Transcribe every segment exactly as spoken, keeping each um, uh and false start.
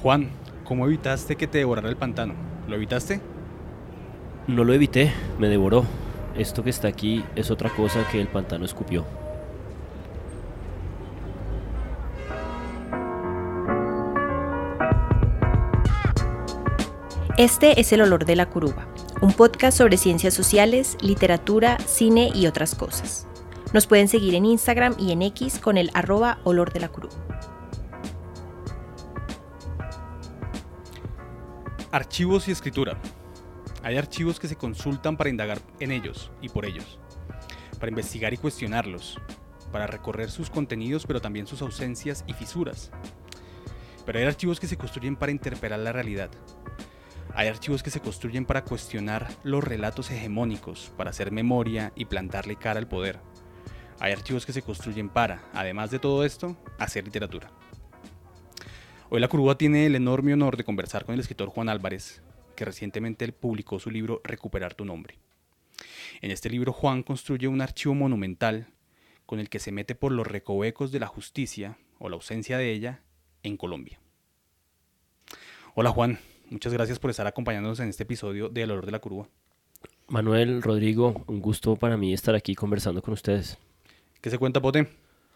Juan, ¿cómo evitaste que te devorara el pantano? ¿Lo evitaste? No lo evité, me devoró. Esto que está aquí es otra cosa que el pantano escupió. Este es El Olor de la Curuba, un podcast sobre ciencias sociales, literatura, cine y otras cosas. Nos pueden seguir en Instagram y en X con el arroba Olor de la Curuba. Archivos y escritura. Hay archivos que se consultan para indagar en ellos y por ellos, para investigar y cuestionarlos, para recorrer sus contenidos pero también sus ausencias y fisuras. Pero hay archivos que se construyen para interpelar la realidad. Hay archivos que se construyen para cuestionar los relatos hegemónicos, para hacer memoria y plantarle cara al poder. Hay archivos que se construyen para, además de todo esto, hacer literatura. Hoy La Curuba tiene el enorme honor de conversar con el escritor Juan Álvarez, que recientemente publicó su libro Recuperar tu nombre. En este libro Juan construye un archivo monumental con el que se mete por los recovecos de la justicia, o la ausencia de ella, en Colombia. Hola Juan, muchas gracias por estar acompañándonos en este episodio de El Olor de la Curuba. Manuel, Rodrigo, un gusto para mí estar aquí conversando con ustedes. ¿Qué se cuenta, Pote?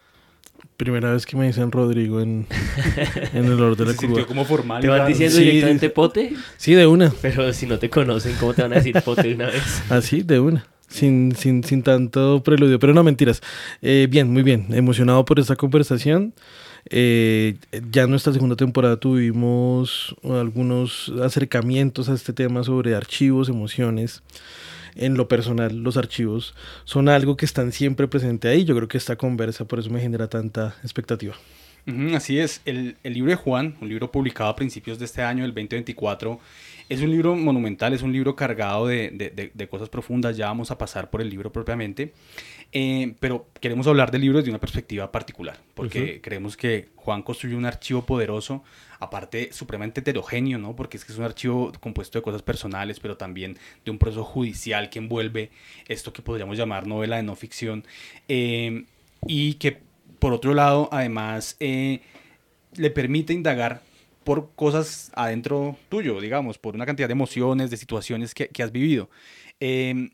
Primera vez que me dicen Rodrigo en, en El Olor de la Se Curuba. sintió como formal. ¿Te van diciendo Sí, directamente Pote? Sí, de una. Pero si no te conocen, ¿cómo te van a decir Pote de una vez? Así, de una. Sin, sin, sin tanto preludio. Pero no, mentiras. Eh, bien, muy bien. Emocionado por esta conversación. Eh, ya en nuestra segunda temporada tuvimos algunos acercamientos a este tema sobre archivos, emociones. En lo personal, los archivos son algo que están siempre presente ahí. Yo creo que esta conversa por eso me genera tanta expectativa. Uh-huh, así es, el, el libro de Juan, un libro publicado a principios de este año, del veinte veinticuatro, es un libro monumental, es un libro cargado de, de, de, de cosas profundas. Ya vamos a pasar por el libro propiamente, eh, pero queremos hablar del libro desde una perspectiva particular, porque uh-huh. creemos que Juan construyó un archivo poderoso, aparte supremamente heterogéneo, ¿no? Porque es que es un archivo compuesto de cosas personales, pero también de un proceso judicial que envuelve esto que podríamos llamar novela de no ficción, eh, y que por otro lado, además, eh, le permite indagar por cosas adentro tuyo, digamos, por una cantidad de emociones, de situaciones que, que has vivido. Eh,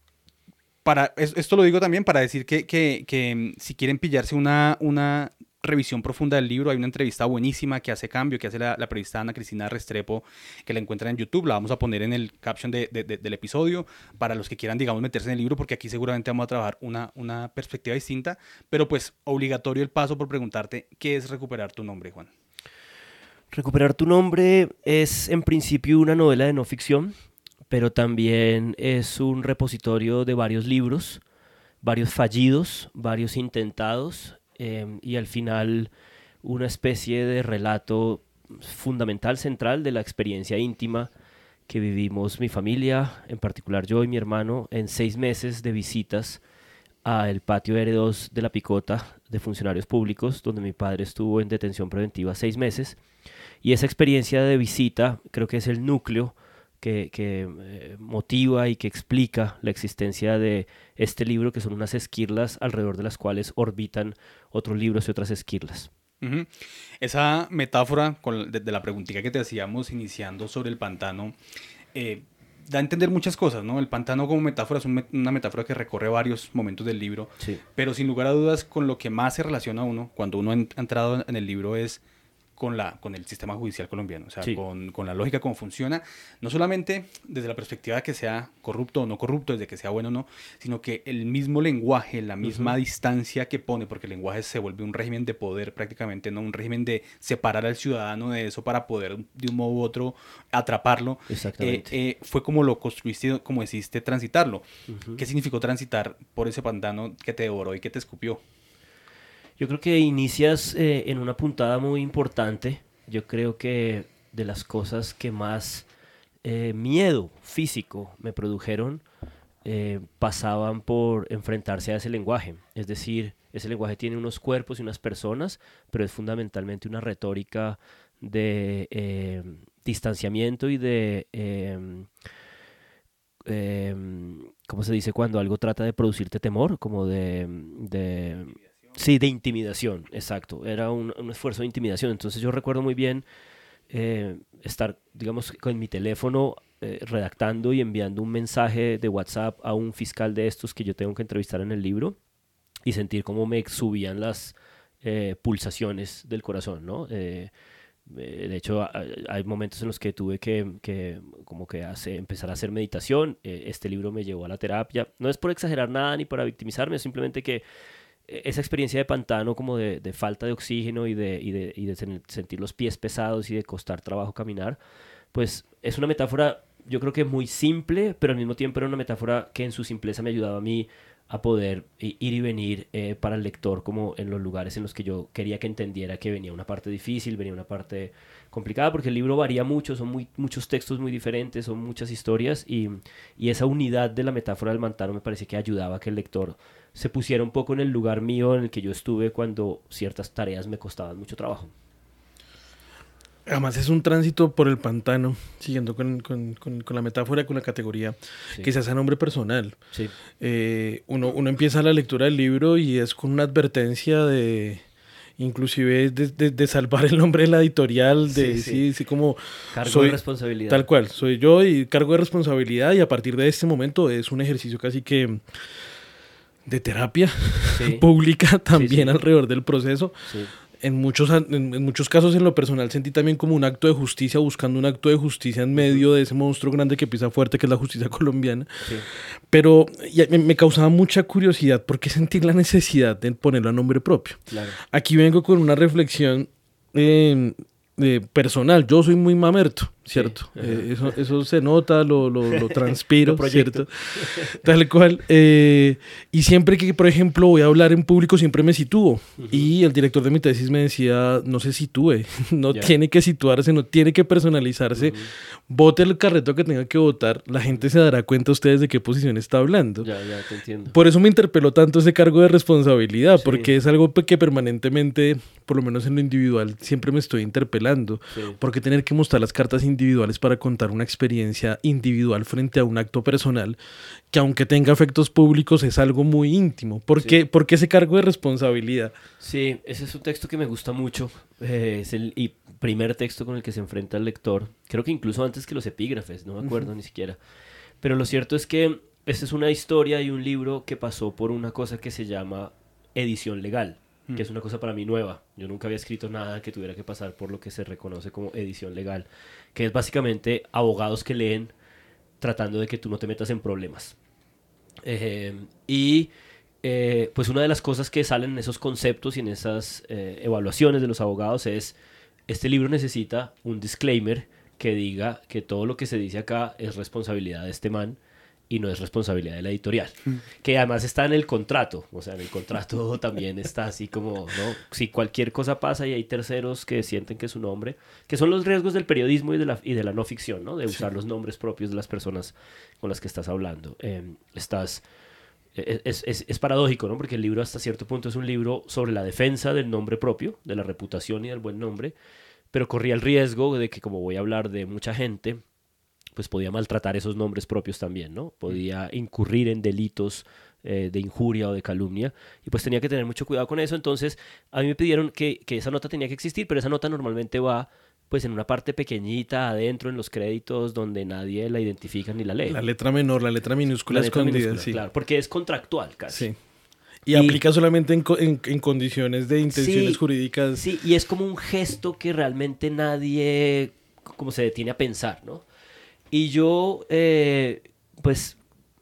para, esto lo digo también para decir que, que, que si quieren pillarse una, una revisión profunda del libro, hay una entrevista buenísima que hace Cambio, que hace la, la periodista Ana Cristina Restrepo, que la encuentran en YouTube. La vamos a poner en el caption de, de, de, del episodio para los que quieran, digamos, meterse en el libro, porque aquí seguramente vamos a trabajar una, una perspectiva distinta, pero pues obligatorio el paso por preguntarte ¿qué es Recuperar tu nombre, Juan? Recuperar tu nombre es en principio una novela de no ficción, pero también es un repositorio de varios libros, varios fallidos, varios intentados, eh, y al final una especie de relato fundamental, central de la experiencia íntima que vivimos mi familia, en particular yo y mi hermano, en seis meses de visitas al patio R dos de La Picota de funcionarios públicos, donde mi padre estuvo en detención preventiva seis meses. Y esa experiencia de visita creo que es el núcleo que, que eh, motiva y que explica la existencia de este libro, que son unas esquirlas alrededor de las cuales orbitan otros libros y otras esquirlas. Uh-huh. Esa metáfora con, de, de la preguntita que te hacíamos iniciando sobre el pantano, eh, da a entender muchas cosas, ¿no? El pantano como metáfora es un, una metáfora que recorre varios momentos del libro, sí. Pero sin lugar a dudas con lo que más se relaciona a uno cuando uno ha entrado en el libro es con, la, con el sistema judicial colombiano, o sea, sí. con, con la lógica, cómo funciona, no solamente desde la perspectiva de que sea corrupto o no corrupto, desde que sea bueno o no, sino que el mismo lenguaje, la misma uh-huh. distancia que pone, porque el lenguaje se vuelve un régimen de poder prácticamente, no un régimen de separar al ciudadano de eso para poder de un modo u otro atraparlo. Exactamente. Eh, eh, fue como lo construiste, como decidiste transitarlo. Uh-huh. ¿Qué significó transitar por ese pantano que te devoró y que te escupió? Yo creo que inicias eh, en una puntada muy importante. Yo creo que de las cosas que más eh, miedo físico me produjeron eh, pasaban por enfrentarse a ese lenguaje. Es decir, ese lenguaje tiene unos cuerpos y unas personas, pero es fundamentalmente una retórica de eh, distanciamiento y de... Eh, eh, ¿cómo se dice cuando algo trata de producirte temor? Como de... de Sí, de intimidación, exacto. Era un, un esfuerzo de intimidación. Entonces yo recuerdo muy bien eh, estar, digamos, con mi teléfono eh, redactando y enviando un mensaje de WhatsApp a un fiscal de estos que yo tengo que entrevistar en el libro y sentir cómo me subían las eh, pulsaciones del corazón, ¿no? Eh, de hecho, hay momentos en los que tuve que, que, como que hace, empezar a hacer meditación. Este libro me llevó a la terapia. No es por exagerar nada ni para victimizarme, es simplemente que esa experiencia de pantano, como de, de falta de oxígeno y de, y, de, y de sentir los pies pesados y de costar trabajo caminar, pues es una metáfora, yo creo que muy simple, pero al mismo tiempo era una metáfora que en su simpleza me ayudaba a mí a poder ir y venir eh, para el lector como en los lugares en los que yo quería que entendiera que venía una parte difícil, venía una parte complicada, porque el libro varía mucho, son muy, muchos textos muy diferentes, son muchas historias y, y esa unidad de la metáfora del pantano me parece que ayudaba a que el lector se pusiera un poco en el lugar mío en el que yo estuve cuando ciertas tareas me costaban mucho trabajo. Además es un tránsito por el pantano, siguiendo con, con, con, con la metáfora, con la categoría, sí, que se hace a nombre personal. Sí. Eh, uno, uno empieza la lectura del libro y es con una advertencia de, inclusive de, de, de salvar el nombre de la editorial, de sí, sí, sí. sí, como... Cargo soy, de responsabilidad. Tal cual, soy yo y cargo de responsabilidad, y a partir de este momento es un ejercicio casi que de terapia sí. pública también sí, sí. alrededor del proceso. Sí. En muchos, en, en muchos casos en lo personal sentí también como un acto de justicia, buscando un acto de justicia en medio uh-huh. de ese monstruo grande que pisa fuerte, que es la justicia colombiana. Sí. Pero ya, me, me causaba mucha curiosidad, ¿por qué sentir la necesidad de ponerlo a nombre propio? Claro. Aquí vengo con una reflexión eh, eh, personal. Yo soy muy mamerto, ¿cierto? Sí. Eh, eso, eso se nota, lo, lo, lo transpiro, lo ¿cierto? Tal cual. Eh, y siempre que, por ejemplo, voy a hablar en público, siempre me sitúo. Uh-huh. Y el director de mi tesis me decía, no se sitúe, no yeah. tiene que situarse, no tiene que personalizarse. Uh-huh. Bote el carreto que tenga que votar, la gente se dará cuenta a ustedes de qué posición está hablando. Ya, ya, te entiendo. Por eso me interpeló tanto ese cargo de responsabilidad, Sí. porque es algo que permanentemente, por lo menos en lo individual, siempre me estoy interpelando. Sí. Porque tener que mostrar las cartas individuales para contar una experiencia individual frente a un acto personal que, aunque tenga efectos públicos, es algo muy íntimo. ¿Por, sí. qué, ¿Por qué ese cargo de responsabilidad? Sí, ese es un texto que me gusta mucho. Eh, es el y primer texto con el que se enfrenta el lector. Creo que incluso antes que los epígrafes, no me acuerdo uh-huh. ni siquiera. Pero lo cierto es que esta es una historia y un libro que pasó por una cosa que se llama edición legal, que es una cosa para mí nueva. Yo nunca había escrito nada que tuviera que pasar por lo que se reconoce como edición legal, que es básicamente abogados que leen tratando de que tú no te metas en problemas. Eh, y eh, pues una de las cosas que salen en esos conceptos y en esas eh, evaluaciones de los abogados es, este libro necesita un disclaimer que diga que todo lo que se dice acá es responsabilidad de este man y no es responsabilidad de la editorial, mm. que además está en el contrato, o sea, en el contrato también está así como, ¿no? Si cualquier cosa pasa y hay terceros que sienten que es su nombre, que son los riesgos del periodismo y de la, y de la no ficción, ¿no? De usar sí. los nombres propios de las personas con las que estás hablando. Eh, estás, es, es, es paradójico, ¿no? Porque el libro hasta cierto punto es un libro sobre la defensa del nombre propio, de la reputación y del buen nombre, pero corría el riesgo de que, como voy a hablar de mucha gente, pues podía maltratar esos nombres propios también, ¿no? Podía incurrir en delitos eh, de injuria o de calumnia, y pues tenía que tener mucho cuidado con eso. Entonces a mí me pidieron que, que esa nota tenía que existir, pero esa nota normalmente va pues en una parte pequeñita adentro en los créditos donde nadie la identifica ni la lee. La letra menor, la letra minúscula la letra escondida, minúscula, sí. Claro, porque es contractual casi. Sí. Y, y aplica solamente en, en, en condiciones de intenciones sí, jurídicas. Sí, y es como un gesto que realmente nadie como se detiene a pensar, ¿no? Y yo, eh, pues,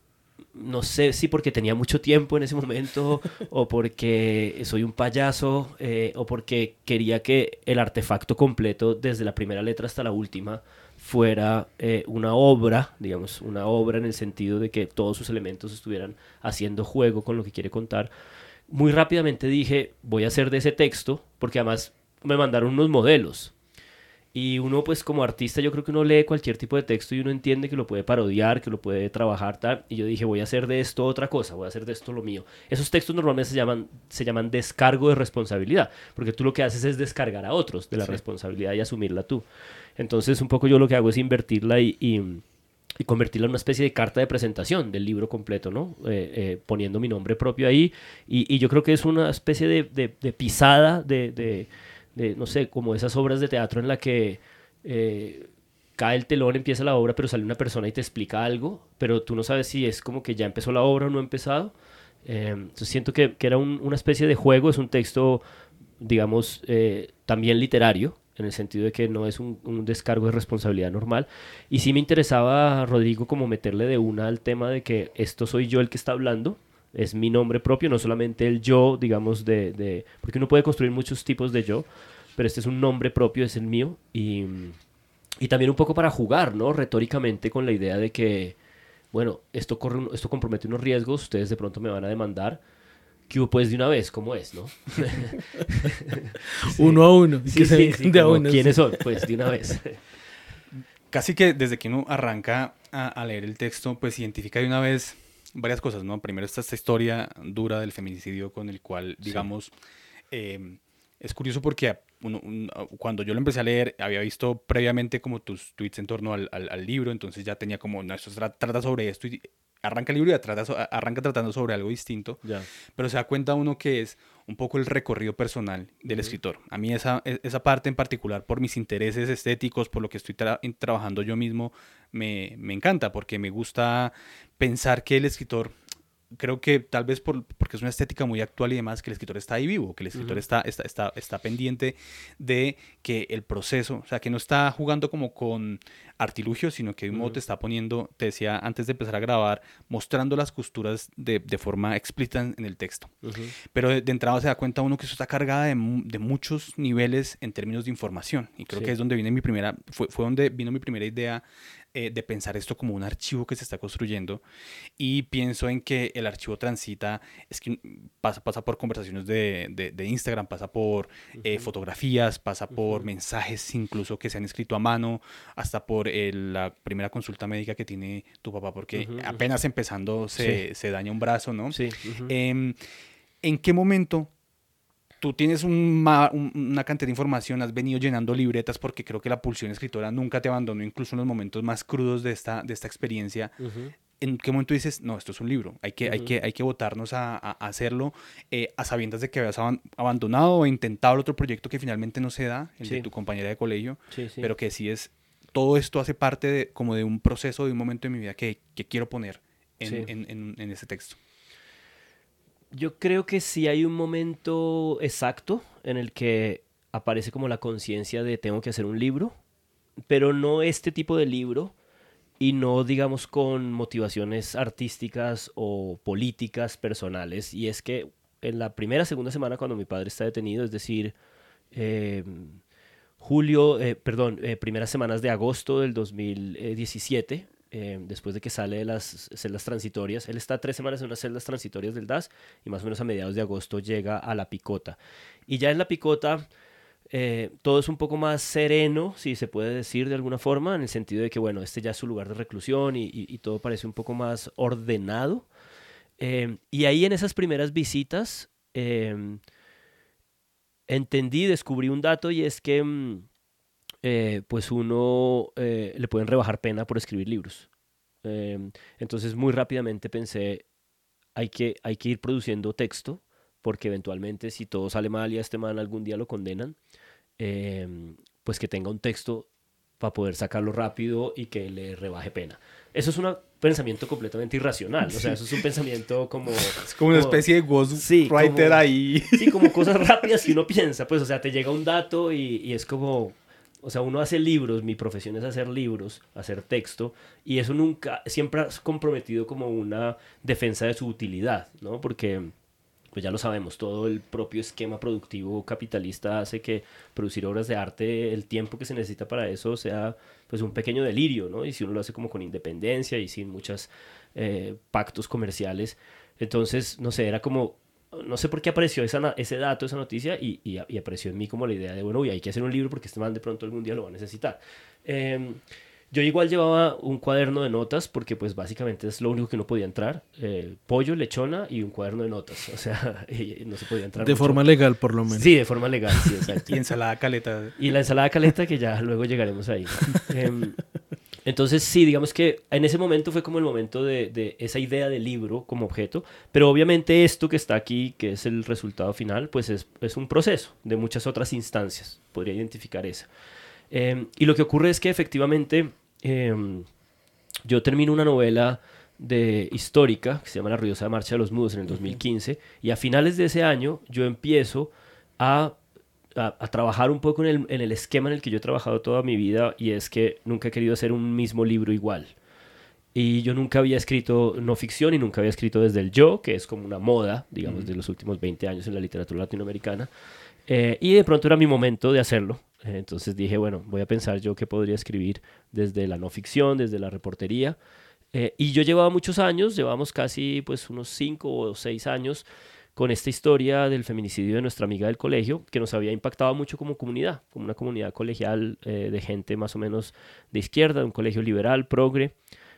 no sé si porque tenía mucho tiempo en ese momento, o porque soy un payaso, eh, o porque quería que el artefacto completo, desde la primera letra hasta la última, fuera eh, una obra, digamos, una obra en el sentido de que todos sus elementos estuvieran haciendo juego con lo que quiere contar. Muy rápidamente dije, voy a hacer de ese texto, porque además me mandaron unos modelos. Y uno, pues, como artista, yo creo que uno lee cualquier tipo de texto y uno entiende que lo puede parodiar, que lo puede trabajar, tal. Y yo dije, voy a hacer de esto otra cosa, voy a hacer de esto lo mío. Esos textos normalmente se llaman, se llaman descargo de responsabilidad, porque tú lo que haces es descargar a otros de la sí. responsabilidad y asumirla tú. Entonces, un poco yo lo que hago es invertirla y, y, y convertirla en una especie de carta de presentación del libro completo, ¿no? Eh, eh, poniendo mi nombre propio ahí. Y, y yo creo que es una especie de, de, de pisada de... de de, no sé, como esas obras de teatro en la que eh, cae el telón, empieza la obra, pero sale una persona y te explica algo, pero tú no sabes si es como que ya empezó la obra o no ha empezado. Eh, entonces siento que, que era un, una especie de juego, es un texto, digamos, eh, también literario, en el sentido de que no es un, un descargo de responsabilidad normal. Y sí me interesaba, Rodrigo, como meterle de una al tema de que esto soy yo el que está hablando, es mi nombre propio, no solamente el yo, digamos, de, de porque uno puede construir muchos tipos de yo, pero este es un nombre propio, es el mío, y, y también un poco para jugar, ¿no? Retóricamente con la idea de que, bueno, esto, corre, esto compromete unos riesgos, ustedes de pronto me van a demandar, que hubo pues de una vez, ¿cómo es, no? Sí. Uno a uno. Sí, que sí, se sí, de a como, uno, ¿quiénes sí. son? Pues de una vez. Casi que desde que uno arranca a, a leer el texto, pues identifica de una vez varias cosas, ¿no? Primero está esta historia dura del feminicidio con el cual, digamos, sí. eh, es curioso porque uno, un, cuando yo lo empecé a leer, había visto previamente como tus tweets en torno al, al, al libro, entonces ya tenía como, no, esto tra trata sobre esto, y arranca el libro y trata, arranca tratando sobre algo distinto, Ya. pero se da cuenta uno que es un poco el recorrido personal del uh-huh. escritor. A mí esa, esa parte en particular, por mis intereses estéticos, por lo que estoy tra trabajando yo mismo, me, me encanta, porque me gusta pensar que el escritor, creo que tal vez por, porque es una estética muy actual y demás, que el escritor está ahí vivo, que el escritor uh-huh. está, está, está, está pendiente de que el proceso, o sea, que no está jugando como con artilugios, sino que de un uh-huh. modo te está poniendo, te decía antes de empezar a grabar, mostrando las costuras de, de forma explícita en, en el texto. Uh-huh. Pero de, de entrada se da cuenta uno que eso está cargada de, de muchos niveles en términos de información, y creo sí. que es donde viene mi primera, fue, fue donde vino mi primera idea Eh, de pensar esto como un archivo que se está construyendo, y pienso en que el archivo transita, es que pasa, pasa por conversaciones de, de, de Instagram, pasa por uh-huh. eh, fotografías, pasa por uh-huh. mensajes incluso que se han escrito a mano, hasta por eh, la primera consulta médica que tiene tu papá, porque uh-huh. apenas empezando se, sí. se daña un brazo, ¿no? Sí. Uh-huh. Eh, ¿en qué momento tú tienes un ma un, una cantidad de información, has venido llenando libretas, porque creo que la pulsión escritora nunca te abandonó, incluso en los momentos más crudos de esta, de esta experiencia? Uh-huh. ¿En qué momento dices, no, esto es un libro, hay que, uh-huh. hay que, hay que botarnos a, a hacerlo, eh, a sabiendas de que habías ab abandonado o intentado el otro proyecto que finalmente no se da, el sí. de tu compañera de colegio, sí, sí. pero que sí es, todo esto hace parte de, como de un proceso, de un momento de mi vida que, que quiero poner en, sí. en, en, en ese texto? Yo creo que sí hay un momento exacto en el que aparece como la conciencia de tengo que hacer un libro, pero no este tipo de libro y no, digamos, con motivaciones artísticas o políticas personales. Y es que en la primera, segunda semana cuando mi padre está detenido, es decir, eh, julio, eh, perdón, eh, primeras semanas de agosto del dos mil diecisiete, Eh, después de que sale de las celdas transitorias, él está tres semanas en unas celdas transitorias del D A S y más o menos a mediados de agosto llega a La Picota. Y ya en La Picota eh, todo es un poco más sereno, si se puede decir de alguna forma, en el sentido de que, bueno, este ya es su lugar de reclusión y, y, y todo parece un poco más ordenado. Eh, y ahí en esas primeras visitas eh, entendí, descubrí un dato, y es que Mm, Eh, pues uno eh, le pueden rebajar pena por escribir libros. Eh, entonces muy rápidamente pensé, hay que, hay que ir produciendo texto, porque eventualmente si todo sale mal y a este man algún día lo condenan, eh, pues que tenga un texto para poder sacarlo rápido y que le rebaje pena. Eso es un pensamiento completamente irracional, o sea, eso es un pensamiento como... Es como una como, especie de ghostwriter sí, como, ahí. Sí, como cosas rápidas que uno piensa, pues, o sea, te llega un dato y, y es como... O sea, uno hace libros, mi profesión es hacer libros, hacer texto, y eso nunca, siempre has comprometido como una defensa de su utilidad, ¿no? Porque, pues ya lo sabemos, todo el propio esquema productivo capitalista hace que producir obras de arte, el tiempo que se necesita para eso sea, pues, un pequeño delirio, ¿no? Y si uno lo hace como con independencia y sin muchos eh, pactos comerciales, entonces, no sé, era como... No sé por qué apareció esa, ese dato, esa noticia, y, y, y apareció en mí como la idea de, bueno, uy, hay que hacer un libro porque este man de pronto algún día lo va a necesitar. Eh, yo igual llevaba un cuaderno de notas porque pues básicamente es lo único que no podía entrar. Eh, pollo, lechona y un cuaderno de notas. O sea, no se podía entrar De mucho. forma legal, por lo menos. Sí, de forma legal, sí, exacto. Y ensalada caleta. Y la ensalada caleta, que ya luego llegaremos ahí. Eh, Entonces sí, digamos que en ese momento fue como el momento de, de esa idea de libro como objeto, pero obviamente esto que está aquí, que es el resultado final, pues es, es un proceso de muchas otras instancias, podría identificar esa. Eh, y lo que ocurre es que efectivamente eh, yo termino una novela de histórica que se llama La ruidosa marcha de los mudos en el dos mil quince, y a finales de ese año yo empiezo a, a, a trabajar un poco en el, en el esquema en el que yo he trabajado toda mi vida, y es que nunca he querido hacer un mismo libro igual. Y yo nunca había escrito no ficción y nunca había escrito desde el yo, que es como una moda, digamos, de los últimos veinte años en la literatura latinoamericana. Eh, y de pronto era mi momento de hacerlo. Eh, entonces dije, bueno, voy a pensar yo qué podría escribir desde la no ficción, desde la reportería. Eh, y yo llevaba muchos años, llevamos casi pues unos cinco o seis años con esta historia del feminicidio de nuestra amiga del colegio, que nos había impactado mucho como comunidad, como una comunidad colegial eh, de gente más o menos de izquierda, de un colegio liberal, progre.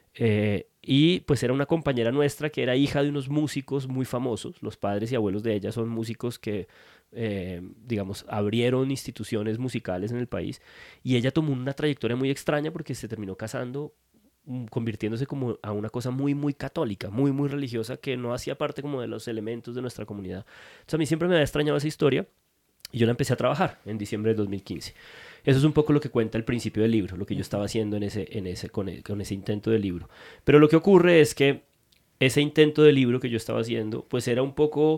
Eh, y pues era una compañera nuestra que era hija de unos músicos muy famosos. Los padres y abuelos de ella son músicos que, eh, digamos, abrieron instituciones musicales en el país, y ella tomó una trayectoria muy extraña porque se terminó casando, convirtiéndose como a una cosa muy, muy católica, muy, muy religiosa, que no hacía parte como de los elementos de nuestra comunidad. Entonces a mí siempre me había extrañado esa historia, y yo la empecé a trabajar en diciembre del dos mil quince. Eso es un poco lo que cuenta el principio del libro, lo que yo estaba haciendo en ese, en ese, con, el, con ese intento de libro. Pero lo que ocurre es que ese intento de libro que yo estaba haciendo, pues era un poco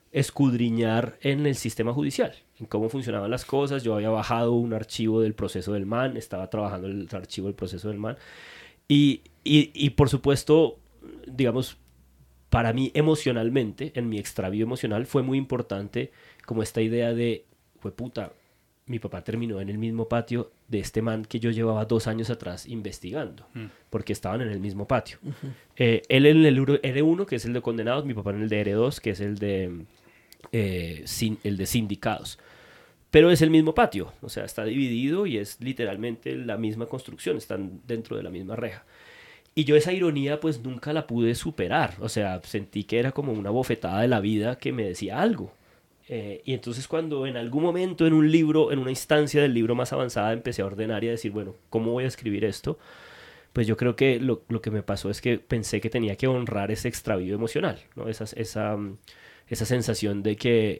escudriñar en el sistema judicial, en cómo funcionaban las cosas. Yo había bajado un archivo del proceso del M A N, estaba trabajando el archivo del proceso del M A N. Y, y, y por supuesto, digamos, para mí emocionalmente, en mi extravío emocional, fue muy importante como esta idea de, fue puta, mi papá terminó en el mismo patio de este man que yo llevaba dos años atrás investigando, mm. porque estaban en el mismo patio. Uh-huh. Eh, él en el R uno, que es el de condenados, mi papá en el de R dos, que es el de, eh, sin, el de sindicados. Pero es el mismo patio, o sea, está dividido y es literalmente la misma construcción, están dentro de la misma reja. Y yo esa ironía pues nunca la pude superar, o sea, sentí que era como una bofetada de la vida que me decía algo. Eh, y entonces cuando en algún momento en un libro, en una instancia del libro más avanzada, empecé a ordenar y a decir, bueno, ¿cómo voy a escribir esto? Pues yo creo que lo, lo que me pasó es que pensé que tenía que honrar ese extravío emocional, ¿no? Esa, esa, esa sensación de que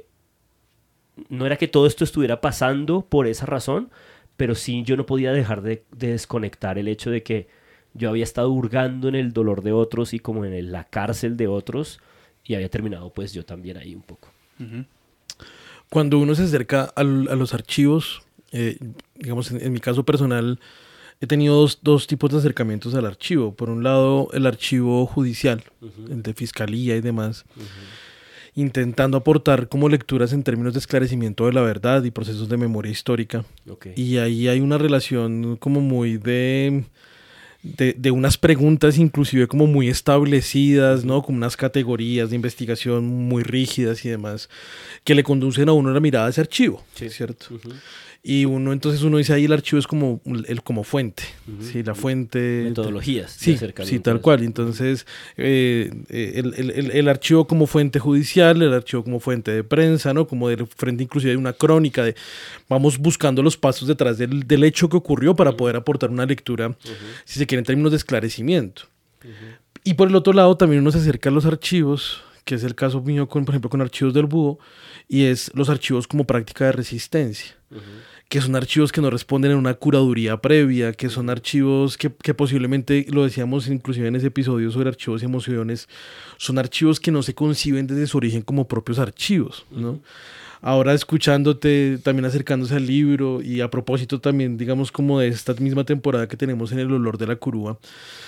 no era que todo esto estuviera pasando por esa razón, pero sí yo no podía dejar de, de desconectar el hecho de que yo había estado hurgando en el dolor de otros y como en el, la cárcel de otros, y había terminado pues yo también ahí un poco. Uh-huh. Cuando uno se acerca al, a los archivos, eh, digamos en, en mi caso personal, he tenido dos, dos tipos de acercamientos al archivo. Por un lado, el archivo judicial, uh-huh. el de fiscalía y demás, uh-huh. intentando aportar como lecturas en términos de esclarecimiento de la verdad y procesos de memoria histórica. Okay. Y ahí hay una relación como muy de... De, de unas preguntas inclusive como muy establecidas, ¿no? Como unas categorías de investigación muy rígidas y demás, que le conducen a uno la mirada a ese archivo, sí. ¿cierto? Uh-huh. Y uno, entonces uno dice ahí el archivo es como, el, como fuente, uh-huh. ¿sí? La fuente... Metodologías. Sí, sí, tal cual. Entonces, eh, el, el, el, el archivo como fuente judicial, el archivo como fuente de prensa, ¿no? Como de frente inclusive de una crónica, de vamos buscando los pasos detrás del, del hecho que ocurrió para uh-huh. poder aportar una lectura, uh-huh. si se quiere, en términos de esclarecimiento. Uh-huh. Y por el otro lado también uno se acerca a los archivos, que es el caso mío, con, por ejemplo, con Archivos del Búho, y es los archivos como práctica de resistencia. Uh-huh. Que son archivos que no responden en una curaduría previa, que son archivos que, que posiblemente, lo decíamos inclusive en ese episodio sobre archivos y emociones, son archivos que no se conciben desde su origen como propios archivos, ¿no? Uh-huh. Ahora escuchándote, también acercándose al libro, y a propósito también, digamos, como de esta misma temporada que tenemos en El olor de la curúa,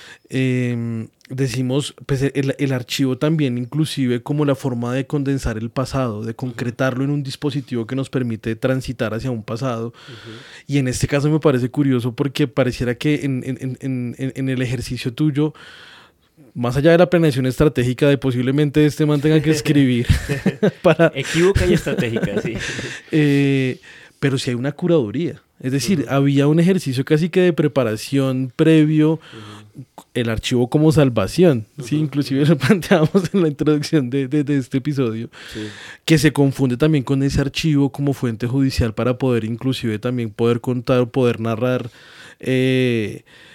eh, decimos, pues el, el archivo también inclusive como la forma de condensar el pasado, de concretarlo en un dispositivo que nos permite transitar hacia un pasado. Uh-huh. Y en este caso me parece curioso porque pareciera que en, en, en, en, en el ejercicio tuyo, más allá de la planeación estratégica de posiblemente este man tenga que escribir para... Equívoca y estratégica, sí. eh, pero sí hay una curaduría. Es decir, uh-huh. había un ejercicio casi que de preparación previo, uh-huh. el archivo como salvación, uh-huh. ¿sí? Inclusive lo planteábamos en la introducción de, de, de este episodio, sí. que se confunde también con ese archivo como fuente judicial para poder inclusive también poder contar, poder narrar, eh,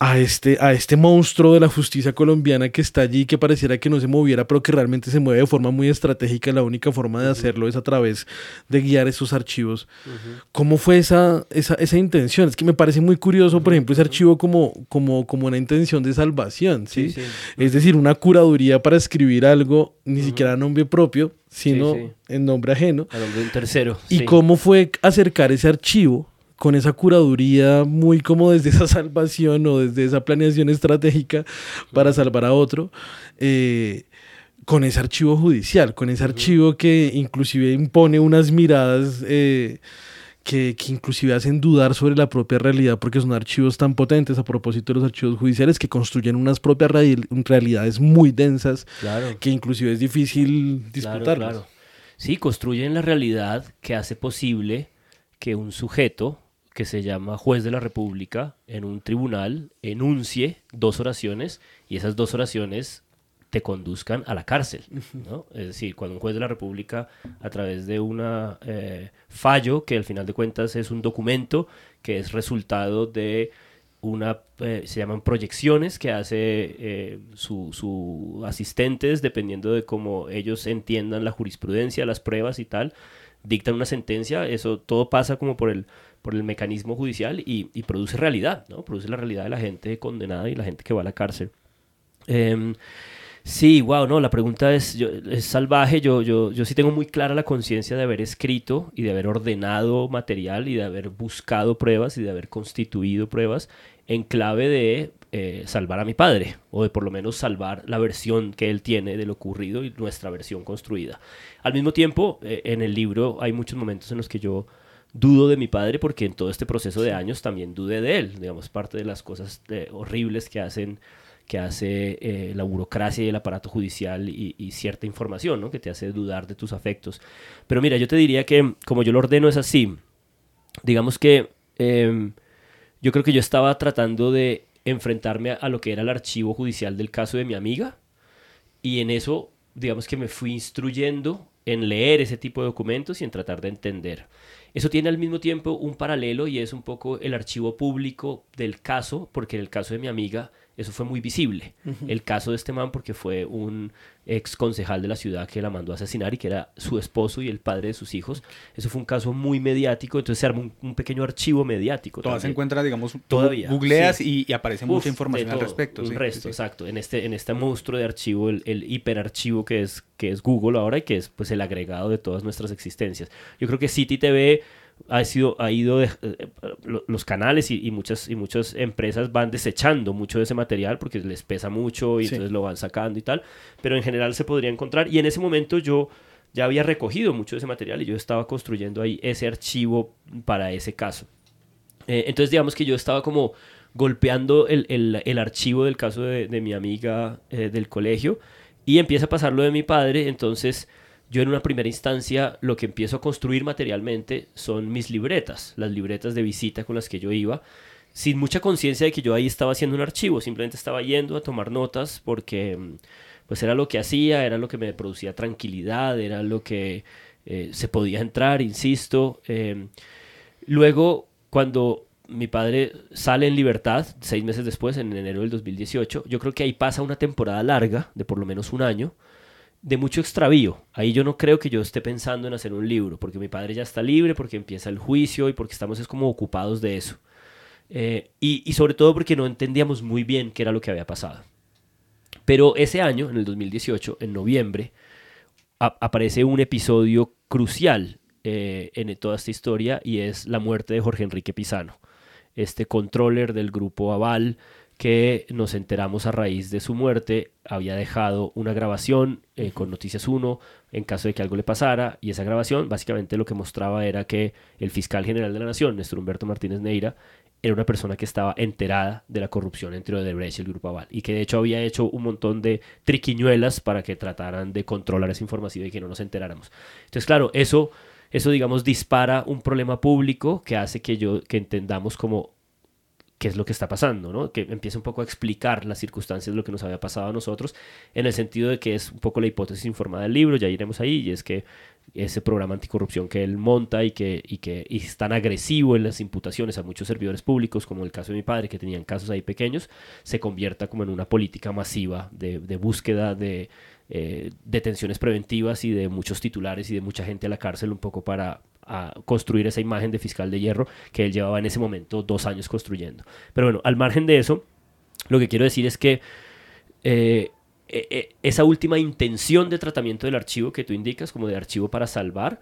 a este, a este monstruo de la justicia colombiana que está allí, que pareciera que no se moviera, pero que realmente se mueve de forma muy estratégica. La única forma de uh-huh. hacerlo es a través de guiar esos archivos. Uh-huh. ¿Cómo fue esa, esa, esa intención? Es que me parece muy curioso, uh-huh. por ejemplo, ese archivo como, como, como una intención de salvación, ¿sí? Sí, sí. Es decir, una curaduría para escribir algo, ni uh-huh. siquiera a nombre propio, sino sí, sí. en nombre ajeno. A nombre de un tercero. ¿Y sí. cómo fue acercar ese archivo con esa curaduría muy como desde esa salvación o desde esa planeación estratégica para salvar a otro, eh, con ese archivo judicial, con ese archivo que inclusive impone unas miradas eh, que, que inclusive hacen dudar sobre la propia realidad, porque son archivos tan potentes a propósito de los archivos judiciales que construyen unas propias real- realidades muy densas, claro. que inclusive es difícil disputarlas. Claro, claro. Sí, construyen la realidad que hace posible que un sujeto que se llama juez de la República en un tribunal enuncie dos oraciones y esas dos oraciones te conduzcan a la cárcel, ¿no? Es decir, cuando un juez de la República, a través de un eh, fallo, que al final de cuentas es un documento que es resultado de una, eh, se llaman proyecciones que hace eh, su, su asistentes, dependiendo de cómo ellos entiendan la jurisprudencia, las pruebas y tal, dictan una sentencia, eso todo pasa como por el, por el mecanismo judicial y, y produce realidad, ¿no? Produce la realidad de la gente condenada y la gente que va a la cárcel. Eh, sí, wow, no, la pregunta es, yo, es salvaje, yo, yo, yo sí tengo muy clara la conciencia de haber escrito y de haber ordenado material y de haber buscado pruebas y de haber constituido pruebas en clave de eh, salvar a mi padre, o de por lo menos salvar la versión que él tiene de lo ocurrido y nuestra versión construida. Al mismo tiempo, eh, en el libro hay muchos momentos en los que yo dudo de mi padre, porque en todo este proceso de años también dudé de él, digamos, parte de las cosas eh, horribles que hacen que hace eh, la burocracia y el aparato judicial y, y cierta información, ¿no? Que te hace dudar de tus afectos. Pero mira, yo te diría que como yo lo ordeno es así, digamos que eh, yo creo que yo estaba tratando de enfrentarme a, a lo que era el archivo judicial del caso de mi amiga, y en eso, digamos que me fui instruyendo en leer ese tipo de documentos y en tratar de entender. Eso tiene al mismo tiempo un paralelo y es un poco el archivo público del caso, porque en el caso de mi amiga eso fue muy visible. Uh-huh. El caso de este man, porque fue un ex concejal de la ciudad que la mandó a asesinar y que era su esposo y el padre de sus hijos. Eso fue un caso muy mediático, entonces se armó un, un pequeño archivo mediático. Todavía se encuentra, digamos, todavía googleas sí. y, y aparece Uf, mucha información al respecto. Un sí, resto, sí. exacto. En este, en este monstruo de archivo, el, el hiperarchivo que es, que es Google ahora y que es pues, el agregado de todas nuestras existencias. Yo creo que City T V ha sido ha ido de, eh, los canales y, y muchas y muchas empresas van desechando mucho de ese material porque les pesa mucho y sí. entonces lo van sacando y tal, pero en general se podría encontrar, y en ese momento yo ya había recogido mucho de ese material y yo estaba construyendo ahí ese archivo para ese caso. Eh, entonces digamos que yo estaba como golpeando el, el, el archivo del caso de, de mi amiga eh, del colegio, y empieza a pasar lo de mi padre. Entonces yo en una primera instancia lo que empiezo a construir materialmente son mis libretas, las libretas de visita con las que yo iba, sin mucha conciencia de que yo ahí estaba haciendo un archivo, simplemente estaba yendo a tomar notas porque pues era lo que hacía, era lo que me producía tranquilidad, era lo que eh, se podía entrar, insisto. Eh, luego, cuando mi padre sale en libertad, seis meses después, en enero del dos mil dieciocho, yo creo que ahí pasa una temporada larga, de por lo menos un año, de mucho extravío. Ahí yo no creo que yo esté pensando en hacer un libro, porque mi padre ya está libre, porque empieza el juicio y porque estamos es como ocupados de eso. Eh, y, y sobre todo porque no entendíamos muy bien qué era lo que había pasado. Pero ese año, en el dos mil dieciocho, en noviembre, a- aparece un episodio crucial eh, en toda esta historia, y es la muerte de Jorge Enrique Pizano, este controller del grupo Aval, que nos enteramos a raíz de su muerte, había dejado una grabación eh, con Noticias uno en caso de que algo le pasara, y esa grabación básicamente lo que mostraba era que el fiscal general de la Nación, Néstor Humberto Martínez Neira, era una persona que estaba enterada de la corrupción entre Odebrecht y el Grupo Aval, y que de hecho había hecho un montón de triquiñuelas para que trataran de controlar esa información y que no nos enteráramos. Entonces, claro, eso, eso digamos, dispara un problema público que hace que, yo, que entendamos como qué es lo que está pasando, ¿no? Que empieza un poco a explicar las circunstancias de lo que nos había pasado a nosotros, en el sentido de que es un poco la hipótesis informada del libro, ya iremos ahí, y es que ese programa anticorrupción que él monta y que, y que y es tan agresivo en las imputaciones a muchos servidores públicos, como el caso de mi padre, que tenían casos ahí pequeños, se convierta como en una política masiva de, de búsqueda de eh, detenciones preventivas y de muchos titulares y de mucha gente a la cárcel, un poco para a construir esa imagen de fiscal de hierro que él llevaba en ese momento dos años construyendo. Pero bueno, al margen de eso, lo que quiero decir es que eh, esa última intención de tratamiento del archivo que tú indicas, como de archivo para salvar,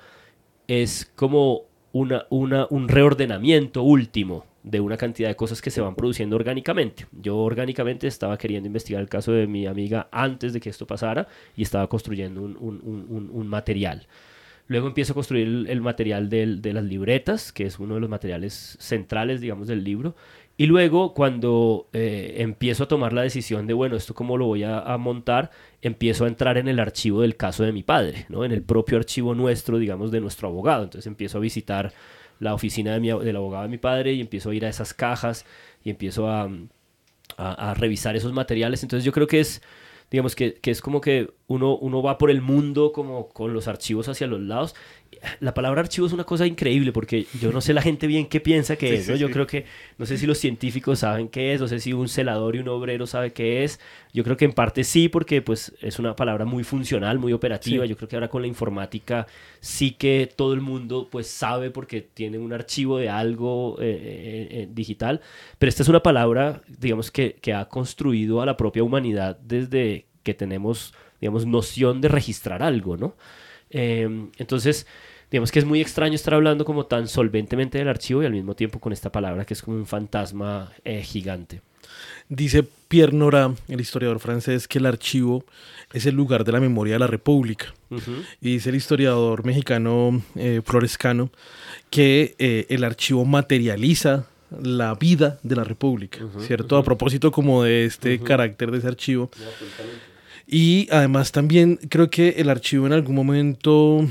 es como una, una, un reordenamiento último de una cantidad de cosas que se van produciendo orgánicamente. Yo orgánicamente estaba queriendo investigar el caso de mi amiga antes de que esto pasara y estaba construyendo un, un, un, un material. Luego empiezo a construir el, el material del, de las libretas, que es uno de los materiales centrales, digamos, del libro. Y luego, cuando eh, empiezo a tomar la decisión de, bueno, ¿esto cómo lo voy a, a montar? Empiezo a entrar en el archivo del caso de mi padre, ¿no? En el propio archivo nuestro, digamos, de nuestro abogado. Entonces empiezo a visitar la oficina de mi, del abogado de mi padre y empiezo a ir a esas cajas y empiezo a, a, a revisar esos materiales. Entonces yo creo que es, digamos, que, que es como que uno, uno va por el mundo como con los archivos hacia los lados. La palabra archivo es una cosa increíble porque yo no sé la gente bien qué piensa que sí, es, ¿no? sí, Yo sí. creo que, no sé si los científicos saben qué es, no sé si un celador y un obrero sabe qué es. Yo creo que en parte sí, porque pues es una palabra muy funcional, muy operativa. Sí. Yo creo que ahora con la informática sí que todo el mundo pues sabe porque tiene un archivo de algo eh, eh, eh, digital. Pero esta es una palabra, digamos, que, que ha construido a la propia humanidad desde que tenemos, digamos, noción de registrar algo, ¿no? Eh, entonces, digamos que es muy extraño estar hablando como tan solventemente del archivo y al mismo tiempo con esta palabra que es como un fantasma eh, gigante. Dice Pierre Nora, el historiador francés, que el archivo es el lugar de la memoria de la República. Uh-huh. Y dice el historiador mexicano eh, Florescano que eh, el archivo materializa la vida de la República, uh-huh, ¿cierto? Uh-huh. A propósito como de este uh-huh. carácter de ese archivo. No, y además también creo que el archivo en algún momento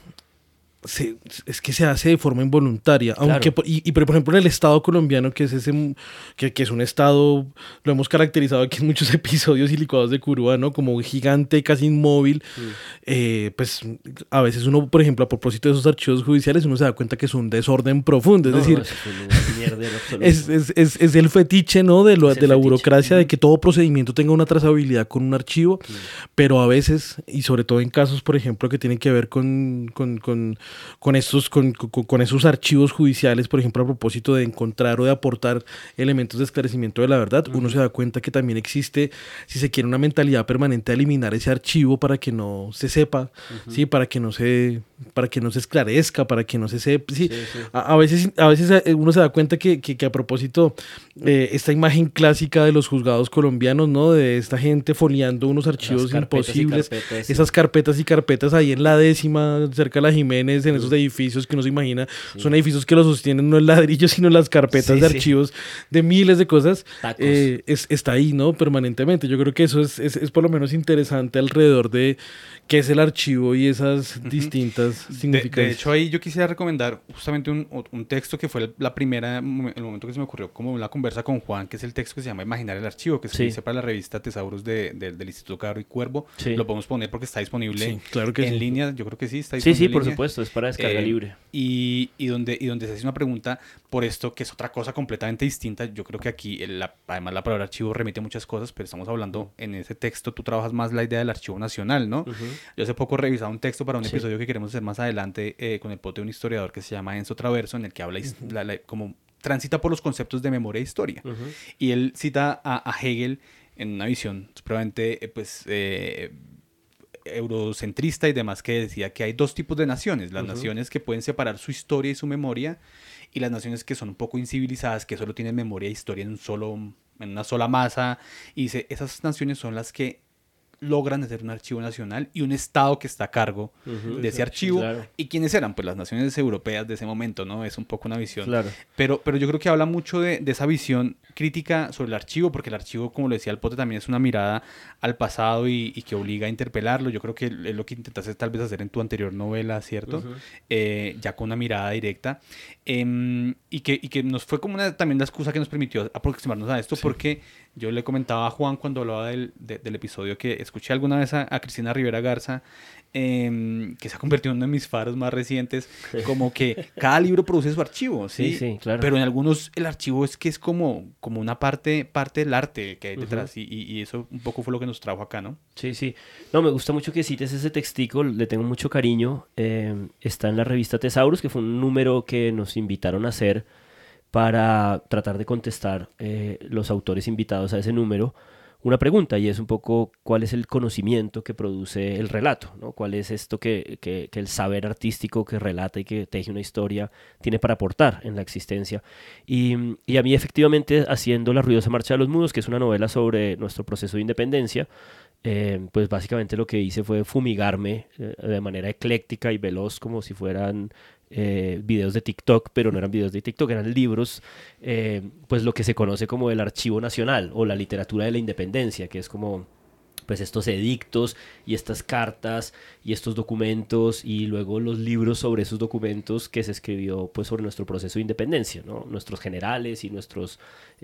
se, es que se hace de forma involuntaria, claro. aunque y, y por ejemplo en el Estado colombiano, que es ese que, que es un estado, lo hemos caracterizado aquí en muchos episodios y licuados de Curuba, ¿no? Como gigante, casi inmóvil, mm. eh, pues a veces uno, por ejemplo, a propósito de esos archivos judiciales, uno se da cuenta que es un desorden profundo, es no, decir, no, es, mierda es, es, es, es el fetiche, ¿no? De, lo, de la burocracia, mm. de que todo procedimiento tenga una trazabilidad con un archivo, mm. pero a veces, y sobre todo en casos, por ejemplo, que tienen que ver con, con, con con estos con, con, con esos archivos judiciales, por ejemplo, a propósito de encontrar o de aportar elementos de esclarecimiento de la verdad, uh-huh. uno se da cuenta que también existe, si se quiere, una mentalidad permanente de eliminar ese archivo para que no se sepa, uh-huh. sí, para que no se para que no se esclarezca, para que no se sepa, sí, sí, sí. A, a veces a veces uno se da cuenta que, que, que a propósito eh, esta imagen clásica de los juzgados colombianos, ¿no? De esta gente foliando unos archivos imposibles, carpetas, esas sí. carpetas y carpetas ahí en la décima, cerca de la Jiménez, en esos edificios que uno se imagina, sí. son edificios que los sostienen no el ladrillo, sino las carpetas sí, de archivos sí. de miles de cosas, eh, es, está ahí, ¿no? Permanentemente. Yo creo que eso es, es, es por lo menos interesante alrededor de qué es el archivo y esas uh-huh. distintas significaciones. De, de hecho, ahí yo quisiera recomendar justamente un, un texto que fue la primera, el momento que se me ocurrió como una conversa con Juan, que es el texto que se llama Imaginar el archivo, que se sí. dice para la revista Tesauros de, de, del Instituto Caro y Cuervo. Sí. Lo podemos poner porque está disponible sí, claro que en sí. línea, yo creo que sí, está disponible Sí, sí, en por línea. supuesto, es para descarga eh, libre. Y, y, donde, y donde se hace una pregunta por esto, que es otra cosa completamente distinta. Yo creo que aquí, el, la, además la palabra archivo remite a muchas cosas, pero estamos hablando, en ese texto tú trabajas más la idea del archivo nacional, ¿no? Uh-huh. Yo hace poco revisaba un texto para un sí. episodio que queremos hacer más adelante eh, con el pote de un historiador que se llama Enzo Traverso, en el que habla uh-huh. la, la, como transita por los conceptos de memoria e historia. Uh-huh. Y él cita a, a Hegel en una visión supremamente, eh, pues... Eh, eurocentrista y demás, que decía que hay dos tipos de naciones, las uh-huh. naciones que pueden separar su historia y su memoria, y las naciones que son un poco incivilizadas, que solo tienen memoria e historia en, un solo, en una sola masa, y dice, esas naciones son las que logran hacer un archivo nacional y un Estado que está a cargo uh-huh, de ese archivo. Sí, claro. ¿Y quiénes eran? Pues las naciones europeas de ese momento, ¿no? Es un poco una visión. Claro. Pero, pero yo creo que habla mucho de, de esa visión crítica sobre el archivo, porque el archivo, como lo decía el Pote, también es una mirada al pasado y, y que obliga a interpelarlo. Yo creo que es lo que intentaste tal vez hacer en tu anterior novela, ¿cierto? Uh-huh. Eh, ya con una mirada directa. Eh, y, que, y que nos fue como una, también la excusa que nos permitió aproximarnos a esto, sí. Porque yo le comentaba a Juan cuando hablaba del, de, del episodio que escuché alguna vez a, a Cristina Rivera Garza, eh, que se ha convertido en uno de mis faros más recientes, como que cada libro produce su archivo, ¿sí? Sí, sí, claro. Pero en algunos el archivo es que es como, como una parte, parte del arte que hay detrás, uh-huh. y, y eso un poco fue lo que nos trajo acá, ¿no? Sí, sí. No, me gusta mucho que cites ese textico, le tengo mucho cariño. Eh, está en la revista Tesaurus, que fue un número que nos invitaron a hacer para tratar de contestar eh, los autores invitados a ese número una pregunta, y es un poco cuál es el conocimiento que produce el relato, ¿no? Cuál es esto que, que, que el saber artístico que relata y que teje una historia tiene para aportar en la existencia. Y, y a mí efectivamente, haciendo La ruidosa marcha de los mudos, que es una novela sobre nuestro proceso de independencia, eh, pues básicamente lo que hice fue fumigarme eh, de manera ecléctica y veloz, como si fueran Eh, videos de TikTok, pero no eran videos de TikTok, eran libros, eh, pues lo que se conoce como el Archivo Nacional o la literatura de la independencia, que es como pues estos edictos y estas cartas y estos documentos y luego los libros sobre esos documentos que se escribió pues sobre nuestro proceso de independencia, ¿no? Nuestros generales y nuestros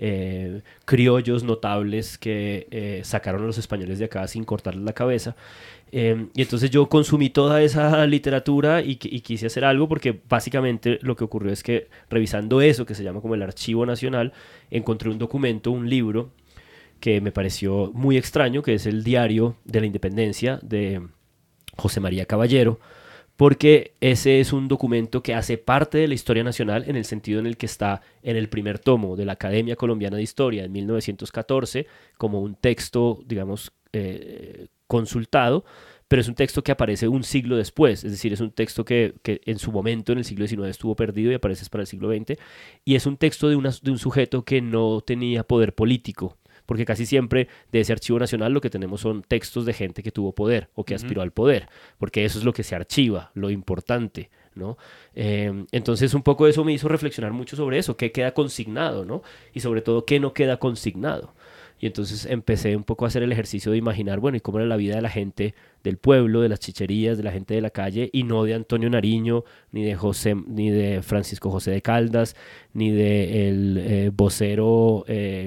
eh, criollos notables que eh, sacaron a los españoles de acá sin cortarles la cabeza. Eh, y entonces yo consumí toda esa literatura y, y quise hacer algo, porque básicamente lo que ocurrió es que revisando eso que se llama como el Archivo Nacional, encontré un documento, un libro que me pareció muy extraño, que es el Diario de la Independencia de José María Caballero, porque ese es un documento que hace parte de la historia nacional en el sentido en el que está en el primer tomo de la Academia Colombiana de Historia en mil novecientos catorce como un texto, digamos, eh, consultado, pero es un texto que aparece un siglo después, es decir, es un texto que, que en su momento en el siglo diecinueve estuvo perdido y aparece para el siglo veinte, y es un texto de, una, de un sujeto que no tenía poder político, porque casi siempre de ese archivo nacional lo que tenemos son textos de gente que tuvo poder o que uh-huh. aspiró al poder, porque eso es lo que se archiva, lo importante, ¿no? Eh, entonces un poco eso me hizo reflexionar mucho sobre eso, qué queda consignado, ¿no? Y sobre todo qué no queda consignado. Y entonces empecé un poco a hacer el ejercicio de imaginar, bueno, ¿y cómo era la vida de la gente del pueblo, de las chicherías, de la gente de la calle, y no de Antonio Nariño, ni de José, ni de Francisco José de Caldas, ni de el eh, vocero... Eh,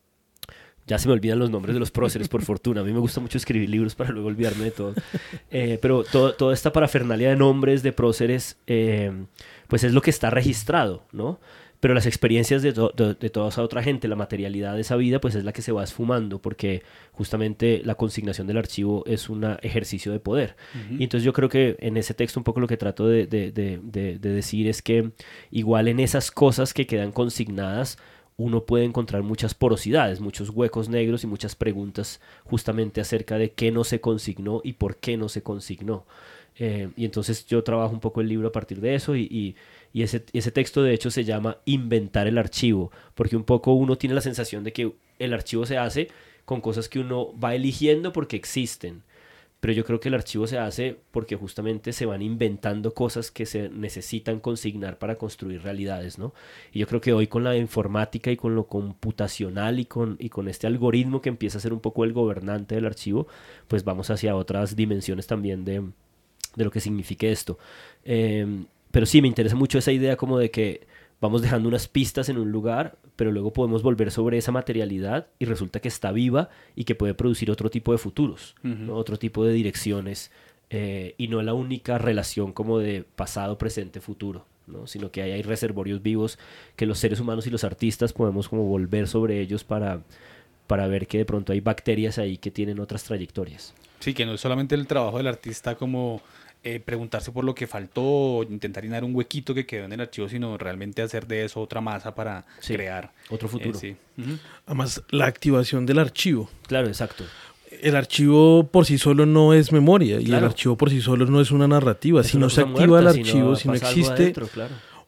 ya se me olvidan los nombres de los próceres, por fortuna. A mí me gusta mucho escribir libros para luego olvidarme de todo. Eh, pero todo, toda esta parafernalia de nombres de próceres, eh, pues es lo que está registrado, ¿no? Pero las experiencias de, to- de, de toda esa otra gente, la materialidad de esa vida, pues es la que se va esfumando, porque justamente la consignación del archivo es un ejercicio de poder. Uh-huh. Y entonces yo creo que en ese texto un poco lo que trato de, de, de, de, de decir es que igual en esas cosas que quedan consignadas, uno puede encontrar muchas porosidades, muchos huecos negros y muchas preguntas justamente acerca de qué no se consignó y por qué no se consignó. Eh, y entonces yo trabajo un poco el libro a partir de eso y, y, y ese, ese texto de hecho se llama Inventar el archivo, porque un poco uno tiene la sensación de que el archivo se hace con cosas que uno va eligiendo porque existen. Pero yo creo que el archivo se hace porque justamente se van inventando cosas que se necesitan consignar para construir realidades, ¿no? Y yo creo que hoy con la informática y con lo computacional y con, y con este algoritmo que empieza a ser un poco el gobernante del archivo, pues vamos hacia otras dimensiones también de, de lo que signifique esto. Eh, pero sí, me interesa mucho esa idea como de que vamos dejando unas pistas en un lugar, pero luego podemos volver sobre esa materialidad y resulta que está viva y que puede producir otro tipo de futuros, uh-huh. ¿no? Otro tipo de direcciones, eh, y no la única relación como de pasado, presente, futuro, ¿no? Sino que hay, hay reservorios vivos que los seres humanos y los artistas podemos como volver sobre ellos para, para ver que de pronto hay bacterias ahí que tienen otras trayectorias. Sí, que no es solamente el trabajo del artista como... Eh, preguntarse por lo que faltó, intentar llenar un huequito que quedó en el archivo, sino realmente hacer de eso otra masa para sí, crear otro futuro. Eh, sí. uh-huh. Además, la activación del archivo. Claro, exacto. El archivo por sí solo no es memoria, claro. Y el archivo por sí solo no es una narrativa. Es si una no se activa muerta, el archivo, si no, si no existe adentro, claro.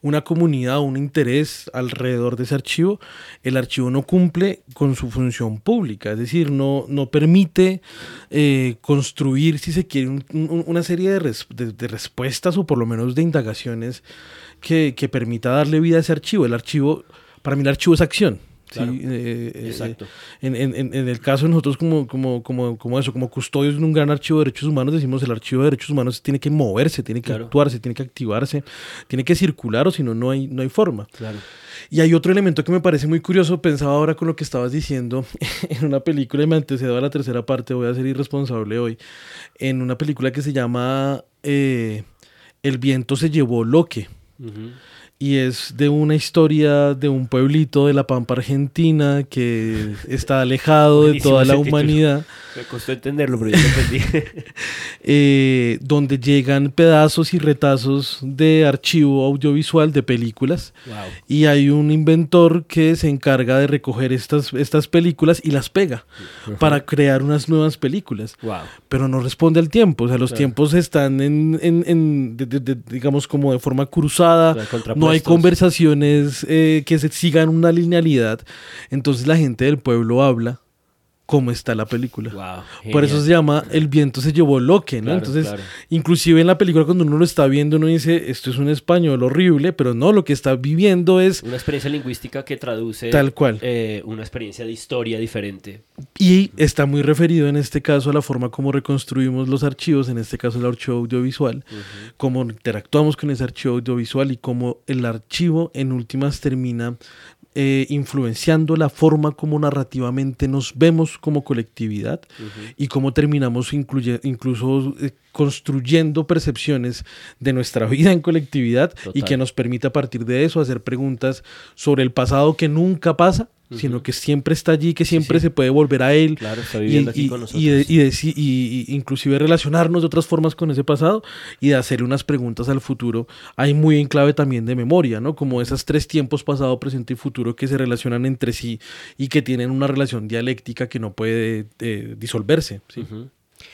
una comunidad, un interés alrededor de ese archivo, el archivo no cumple con su función pública, es decir, no, no permite eh, construir, si se quiere, un, un, una serie de, res, de, de respuestas o por lo menos de indagaciones que, que permita darle vida a ese archivo. El archivo, para mí el archivo es acción. Claro. Sí, eh, Exacto. Eh, en, en, en el caso de nosotros como, como, como, como eso, como custodios de un gran archivo de derechos humanos, decimos el archivo de derechos humanos tiene que moverse, tiene que Claro. actuarse, tiene que activarse, tiene que circular o si no, no hay, no hay forma. Claro. Y hay otro elemento que me parece muy curioso, pensaba ahora con lo que estabas diciendo, en una película, y me antecedo a la tercera parte, voy a ser irresponsable hoy, en una película que se llama eh, El viento se llevó Loque. Uh-huh. Y es de una historia de un pueblito de la Pampa Argentina que está alejado de Buenísimo toda la ese título. humanidad, Me costó entenderlo, pero yo lo entendí. eh, donde llegan pedazos y retazos de archivo audiovisual de películas. Wow. Y hay un inventor que se encarga de recoger estas, estas películas y las pega Uh-huh. para crear unas nuevas películas. Wow. Pero no responde al tiempo, o sea, los Claro. tiempos están en, en, en de- de- de- digamos, como de forma cruzada, O sea, contrapuestos. no hay conversaciones eh, que se sigan una linealidad, entonces la gente del pueblo habla cómo está la película. Wow. Por eso se llama El viento se llevó Loque, ¿no? Claro, Entonces, claro. inclusive en la película cuando uno lo está viendo, uno dice, esto es un español horrible, pero no, lo que está viviendo es Una experiencia lingüística que traduce tal cual. eh, una experiencia de historia diferente. Y está muy referido en este caso a la forma como reconstruimos los archivos, en este caso el archivo audiovisual, Uh-huh. cómo interactuamos con ese archivo audiovisual y cómo el archivo en últimas termina eh, influenciando la forma como narrativamente nos vemos como colectividad Uh-huh. y cómo terminamos incluye, incluso eh, construyendo percepciones de nuestra vida en colectividad y Total. que nos permite a partir de eso hacer preguntas sobre el pasado que nunca pasa, Ujú. sino que siempre está allí, que siempre sí. se puede volver a él. Claro, está Y, viviendo aquí y- con nosotros. y de- y de- y- y- y inclusive relacionarnos de otras formas con ese pasado y de hacer unas preguntas al futuro. Hay muy en clave también de memoria, ¿no? Como esos tres tiempos, pasado, presente y futuro, que se relacionan entre sí y que tienen una relación dialéctica que no puede eh, disolverse. ¿sí? Ujú.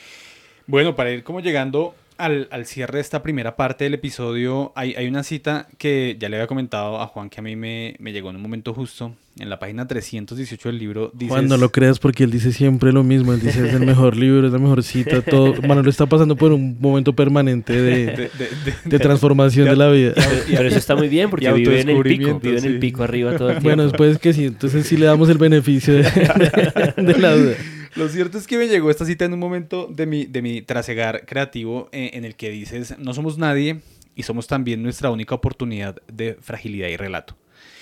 Bueno, para ir como llegando al, al cierre de esta primera parte del episodio, hay, hay una cita que ya le había comentado a Juan que a mí me, me llegó en un momento justo. En la página trescientos dieciocho del libro dice... Juan, no lo creas porque él dice siempre lo mismo. Él dice es el mejor libro, es la mejor cita. Todo. Manuel está pasando por un momento permanente de, de, de- de- de transformación de la vida. Pero eso está muy bien porque y vive en el pico, autodescubrimiento, vive en el sí. pico arriba todo el tiempo. Bueno, después que sí, entonces sí le damos el beneficio de, de- de la duda. Lo cierto es que me llegó esta cita en un momento de mi, de mi trasegar creativo eh, en el que dices, no somos nadie y somos también nuestra única oportunidad de fragilidad y relato.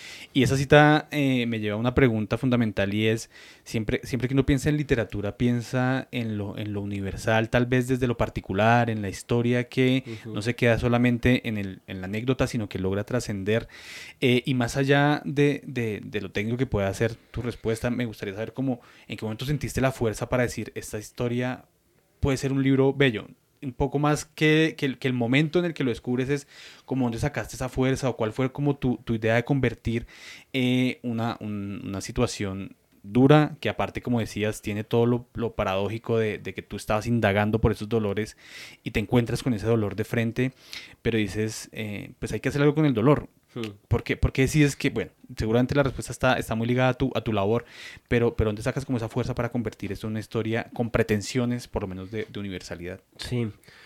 Y esa cita eh, me lleva a una pregunta fundamental y es, siempre, siempre que uno piensa en literatura, piensa en lo, en lo universal, tal vez desde lo particular, en la historia que Ujú. no se queda solamente en, el, en la anécdota, sino que logra trascender. Eh, y más allá de, de, de lo técnico que pueda ser tu respuesta, me gustaría saber cómo, en qué momento sentiste la fuerza para decir, esta historia puede ser un libro bello. Un poco más que, que, el, que el momento en el que lo descubres es como dónde sacaste esa fuerza o cuál fue como tu, tu idea de convertir eh, una, un- una situación dura, que aparte, como decías, tiene todo lo, lo paradójico de, de que tú estabas indagando por esos dolores y te encuentras con ese dolor de frente, pero dices, eh, pues hay que hacer algo con el dolor. Hmm. ¿Por qué, por qué decides que, bueno, seguramente la respuesta está, está muy ligada a tu, a tu labor, pero, pero ¿dónde sacas como esa fuerza para convertir esto en una historia con pretensiones, por lo menos, de, de universalidad? Sí.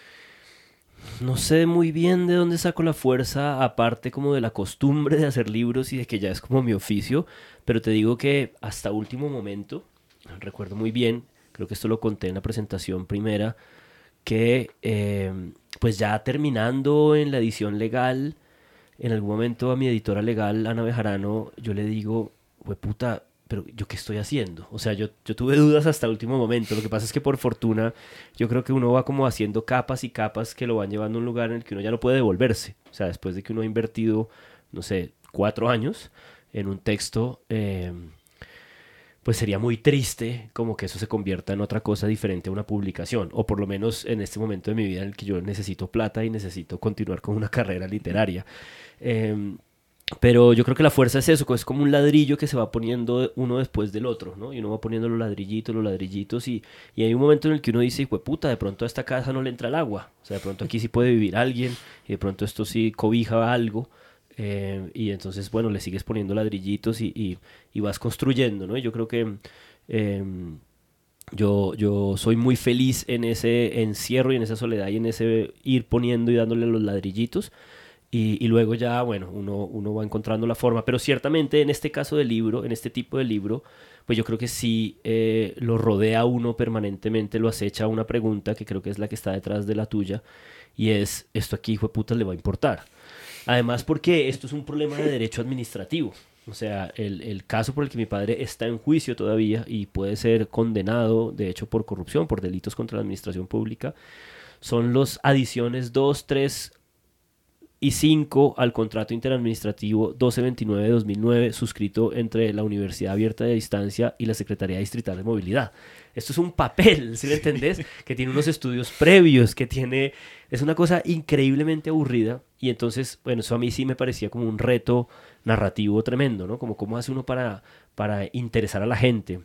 No sé muy bien de dónde saco la fuerza, aparte como de la costumbre de hacer libros y de que ya es como mi oficio, pero te digo que hasta último momento, recuerdo muy bien, creo que esto lo conté en la presentación primera, que eh, pues ya terminando en la edición legal, en algún momento a mi editora legal, Ana Bejarano, yo le digo, "Hue puta, pero ¿yo qué estoy haciendo?". O sea, yo, yo tuve dudas hasta el último momento. Lo que pasa es que por fortuna yo creo que uno va como haciendo capas y capas que lo van llevando a un lugar en el que uno ya no puede devolverse. O sea, después de que uno ha invertido, no sé, cuatro años en un texto, eh, pues sería muy triste como que eso se convierta en otra cosa diferente a una publicación. O por lo menos en este momento de mi vida en el que yo necesito plata y necesito continuar con una carrera literaria. Eh, Pero yo creo que la fuerza es eso, es como un ladrillo que se va poniendo uno después del otro, ¿no? Y uno va poniendo los ladrillitos, los ladrillitos y, y hay un momento en el que uno dice, puta, de pronto a esta casa no le entra el agua. O sea, de pronto aquí sí puede vivir alguien y de pronto esto sí cobija algo. Eh, y entonces, bueno, le sigues poniendo ladrillitos y, y, y vas construyendo, ¿no? Y yo creo que eh, yo, yo soy muy feliz en ese encierro y en esa soledad y en ese ir poniendo y dándole los ladrillitos. Y, y luego ya, bueno, uno, uno va encontrando la forma. Pero ciertamente en este caso del libro, en este tipo de libro, pues yo creo que sí eh, lo rodea a uno permanentemente, lo acecha una pregunta que creo que es la que está detrás de la tuya. Y es, ¿esto aquí, hijo de puta, le va a importar? Además, porque esto es un problema de derecho administrativo. O sea, el, el caso por el que mi padre está en juicio todavía y puede ser condenado, de hecho, por corrupción, por delitos contra la administración pública, son los adiciones dos, tres y cinco al contrato interadministrativo doce veintinueve de dos mil nueve suscrito entre la Universidad Abierta de Distancia y la Secretaría Distrital de Movilidad. Esto es un papel, ¿sí lo entendés? Que tiene unos estudios previos, que tiene... Es una cosa increíblemente aburrida y entonces, bueno, eso a mí sí me parecía como un reto narrativo tremendo, ¿no? Como cómo hace uno para, para interesar a la gente.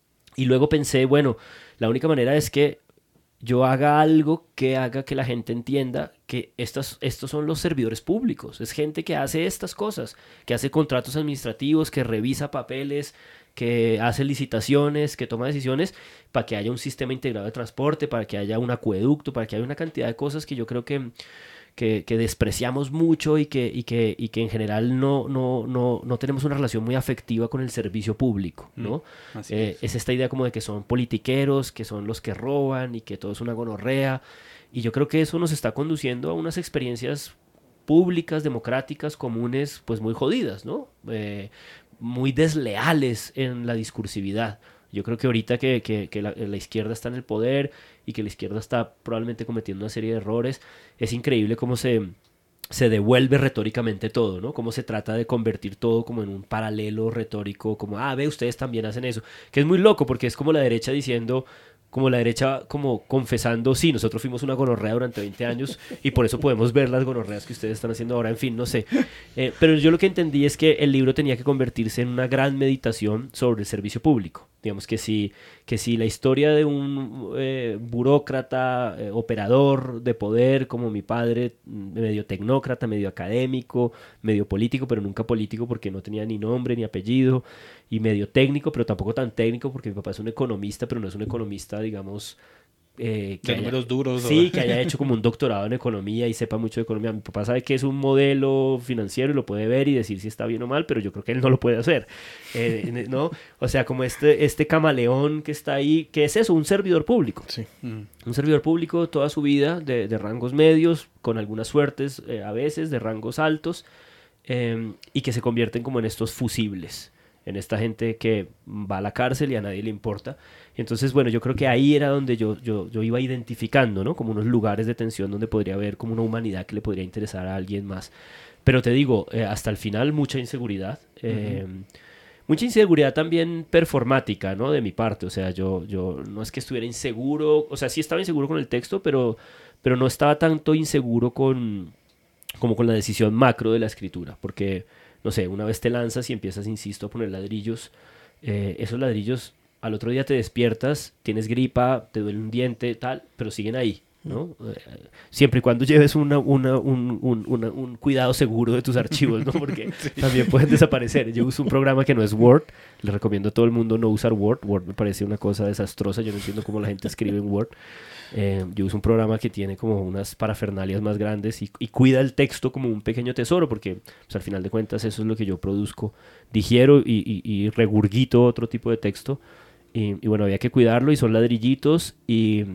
Y luego pensé, bueno, la única manera es que yo haga algo que haga que la gente entienda que estas, estos son los servidores públicos. Es gente que hace estas cosas, que hace contratos administrativos, que revisa papeles, que hace licitaciones, que toma decisiones para que haya un sistema integrado de transporte, para que haya un acueducto, para que haya una cantidad de cosas que yo creo que, que, que despreciamos mucho y que, y que, y que en general no, no, no, no tenemos una relación muy afectiva con el servicio público, ¿no? Mm, así eh, es. Es esta idea como de que son politiqueros, que son los que roban y que todo es una gonorrea. Y yo creo que eso nos está conduciendo a unas experiencias públicas, democráticas, comunes, pues muy jodidas, ¿no? Eh, muy desleales en la discursividad. Yo creo que ahorita que, que, que la, la izquierda está en el poder y que la izquierda está probablemente cometiendo una serie de errores, es increíble cómo se, se devuelve retóricamente todo, ¿no? Cómo se trata de convertir todo como en un paralelo retórico, como, ah, ve, ustedes también hacen eso. Que es muy loco porque es como la derecha diciendo... como la derecha como confesando, sí, nosotros fuimos una gonorrea durante veinte años y por eso podemos ver las gonorreas que ustedes están haciendo ahora, en fin, no sé. Eh, pero yo lo que entendí es que el libro tenía que convertirse en una gran meditación sobre el servicio público. Digamos que si, que si la historia de un eh, burócrata, eh, operador de poder como mi padre, medio tecnócrata, medio académico, medio político, pero nunca político porque no tenía ni nombre ni apellido, y medio técnico, pero tampoco tan técnico porque mi papá es un economista, pero no es un economista, digamos... Eh, que de haya, números duros. Sí, ¿o? que haya hecho como un doctorado en economía y sepa mucho de economía. Mi papá sabe que es un modelo financiero y lo puede ver y decir si está bien o mal, pero yo creo que él no lo puede hacer. Eh, ¿no? O sea, como este, este camaleón que está ahí, que es eso, un servidor público. Sí. Mm. Un servidor público toda su vida, de, de rangos medios, con algunas suertes eh, a veces, de rangos altos, eh, y que se convierten como en estos fusibles. En esta gente que va a la cárcel y a nadie le importa. Entonces, bueno, yo creo que ahí era donde yo, yo, yo iba identificando, ¿no? Como unos lugares de tensión donde podría haber como una humanidad que le podría interesar a alguien más. Pero te digo, eh, hasta el final mucha inseguridad. Eh, uh-huh. Mucha inseguridad también performática, ¿no? De mi parte. O sea, yo, yo no es que estuviera inseguro. O sea, sí estaba inseguro con el texto, pero, pero no estaba tanto inseguro con, como con la decisión macro de la escritura. Porque... no sé, una vez te lanzas y empiezas, insisto, a poner ladrillos, eh, esos ladrillos, al otro día te despiertas, tienes gripa, te duele un diente, tal, pero siguen ahí, ¿no? Eh, siempre y cuando lleves una, una, un, un, una, un cuidado seguro de tus archivos, ¿no? Porque sí. También pueden desaparecer. Yo uso un programa que no es Word, le recomiendo a todo el mundo no usar Word. Word me parece una cosa desastrosa, yo no entiendo cómo la gente escribe en Word. Eh, yo uso un programa que tiene como unas parafernalias más grandes y, y cuida el texto como un pequeño tesoro, porque pues, al final de cuentas eso es lo que yo produzco, digiero y, y, y regurgito otro tipo de texto y, y bueno, había que cuidarlo y son ladrillitos y,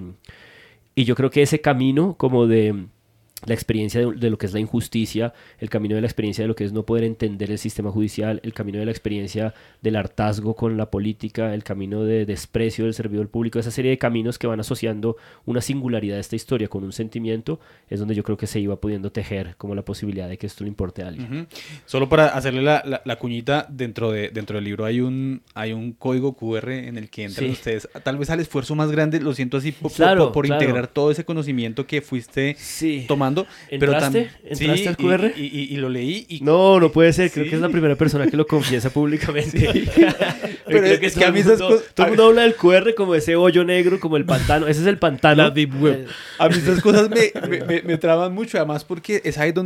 y yo creo que ese camino como de la experiencia de, de lo que es la injusticia, el camino de la experiencia de lo que es no poder entender el sistema judicial, el camino de la experiencia del hartazgo con la política, el camino de desprecio del servidor público, esa serie de caminos que van asociando una singularidad de esta historia con un sentimiento, es donde yo creo que se iba pudiendo tejer como la posibilidad de que esto le importe a alguien. Uh-huh. Solo para hacerle la, la, la cuñita, dentro, de, dentro del libro hay un, hay un código cu erre en el que entran sí. ustedes, tal vez al esfuerzo más grande, lo siento así, por, claro, por, por claro. integrar todo ese conocimiento que fuiste sí. tomando. ¿Entraste? Pero tam- ¿Entraste sí, al cu erre? Y, y, y lo leí. Y... No, no puede ser. Creo sí. que es la primera persona que lo confiesa públicamente. Sí. Pero es que, es que a mí esas cosas... Todo el mundo habla del cu erre como ese hoyo negro, como el pantano. Ese es el pantano. La deep web. A mí esas cosas me, me, me, me traban mucho, además porque es ahí donde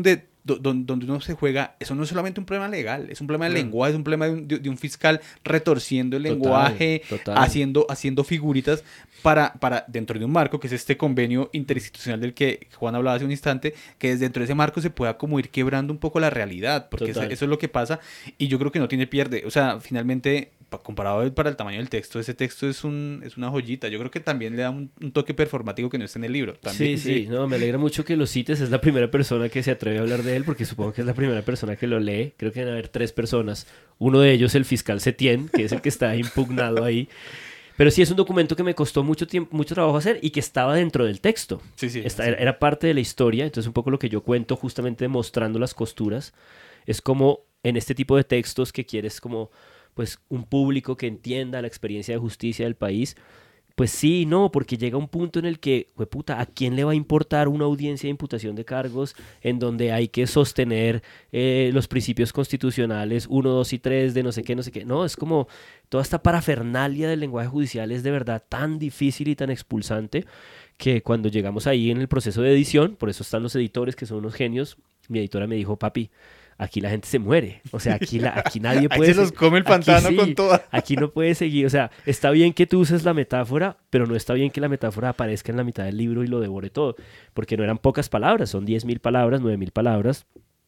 do, donde uno se juega, eso no es solamente un problema legal, es un problema de Claro. lenguaje, es un problema de un, de, de un fiscal retorciendo el Total, lenguaje, total. haciendo, haciendo figuritas para, para, dentro de un marco, que es este convenio interinstitucional del que Juan hablaba hace un instante, que desde dentro de ese marco se pueda como ir quebrando un poco la realidad, porque eso, Total. eso es lo que pasa, y yo creo que no tiene pierde, o sea, finalmente, pa- comparado para el tamaño del texto, ese texto es, un, es una joyita, yo creo que también le da un, un toque performativo que no está en el libro. También, Sí, sí, no, me alegra mucho que lo cites. Es la primera persona que se atreve a hablar de él, porque supongo que es la primera persona que lo lee. Creo que deben haber tres personas. Uno de ellos, el fiscal Setien, que es el que está impugnado ahí. Pero sí es un documento que me costó mucho tiempo, mucho trabajo hacer y que estaba dentro del texto. Sí, sí. Esta- sí. era, era parte de la historia. Entonces un poco lo que yo cuento, justamente mostrando las costuras, es como en este tipo de textos que quieres como pues un público que entienda la experiencia de justicia del país. Pues sí, no, porque llega un punto en el que, puta, ¿a quién le va a importar una audiencia de imputación de cargos en donde hay que sostener eh, los principios constitucionales uno, dos y tres de no sé qué, no sé qué? No, es como toda esta parafernalia del lenguaje judicial es de verdad tan difícil y tan expulsante que cuando llegamos ahí en el proceso de edición, por eso están los editores que son unos genios, mi editora me dijo, papi, aquí la gente se muere, o sea, aquí, la, aquí nadie Ahí puede... se los se- come el aquí pantano sí, con toda. Aquí no puede seguir, o sea, está bien que tú uses la metáfora, pero no está bien que la metáfora aparezca en la mitad del libro y lo devore todo, porque no eran pocas palabras, son diez mil palabras, nueve mil palabras,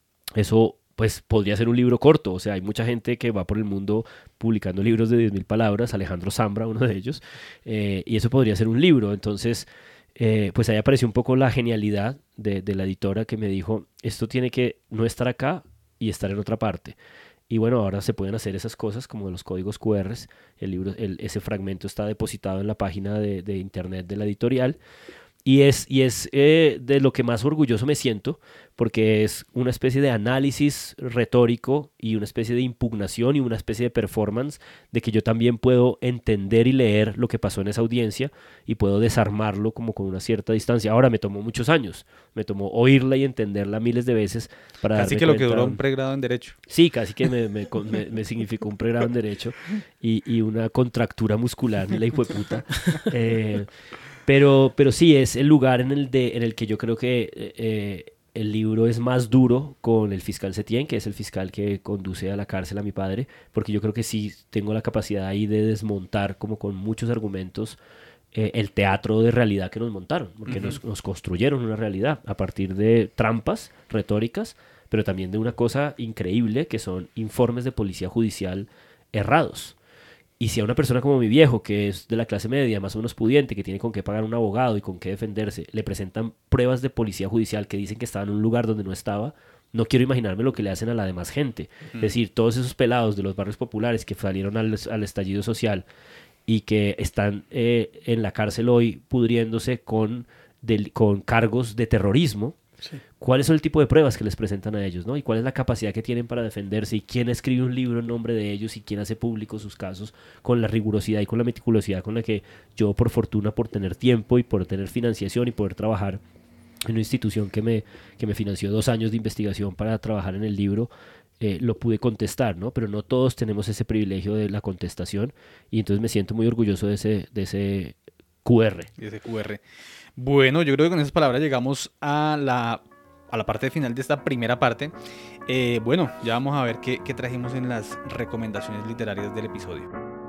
eso pues podría ser un libro corto, o sea, hay mucha gente que va por el mundo publicando libros de diez mil palabras, Alejandro Zambra, uno de ellos, eh, y eso podría ser un libro, entonces... Eh, pues ahí apareció un poco la genialidad de, de la editora que me dijo, esto tiene que no estar acá y estar en otra parte. Y bueno, ahora se pueden hacer esas cosas como los códigos Q R, el libro, el, ese fragmento está depositado en la página de, de internet de la editorial. Y es, y es eh, de lo que más orgulloso me siento, porque es una especie de análisis retórico y una especie de impugnación y una especie de performance de que yo también puedo entender y leer lo que pasó en esa audiencia y puedo desarmarlo como con una cierta distancia. Ahora me tomó muchos años, me tomó oírla y entenderla miles de veces para Casi darme que lo que cuenta- duró un pregrado en Derecho. Sí, casi que me, me, con- me- me significó un pregrado en Derecho y, y una contractura muscular, ni la hijueputa. Eh, pero, pero sí, es el lugar en el, de, en el que yo creo que eh, el libro es más duro con el fiscal Setien, que es el fiscal que conduce a la cárcel a mi padre, porque yo creo que sí tengo la capacidad ahí de desmontar como con muchos argumentos eh, el teatro de realidad que nos montaron, porque Ujú. nos, nos construyeron una realidad a partir de trampas retóricas, pero también de una cosa increíble que son informes de policía judicial errados. Y si a una persona como mi viejo, que es de la clase media, más o menos pudiente, que tiene con qué pagar un abogado y con qué defenderse, le presentan pruebas de policía judicial que dicen que estaba en un lugar donde no estaba, no quiero imaginarme lo que le hacen a la demás gente. Es decir, todos esos pelados de los barrios populares que salieron al, al estallido social y que están eh, en la cárcel hoy pudriéndose con, del- con cargos de terrorismo, Sí. ¿cuáles son el tipo de pruebas que les presentan a ellos, ¿no? Y cuál es la capacidad que tienen para defenderse y quién escribe un libro en nombre de ellos y quién hace público sus casos con la rigurosidad y con la meticulosidad con la que yo, por fortuna, por tener tiempo y por tener financiación y poder trabajar en una institución que me, que me financió dos años de investigación para trabajar en el libro, eh, lo pude contestar, ¿no? Pero no todos tenemos ese privilegio de la contestación y entonces me siento muy orgulloso de ese, de ese Q R. Y ese Q R. Bueno, yo creo que con esas palabras llegamos a la, a la parte final de esta primera parte. Eh, bueno, ya vamos a ver qué, qué trajimos en las recomendaciones literarias del episodio.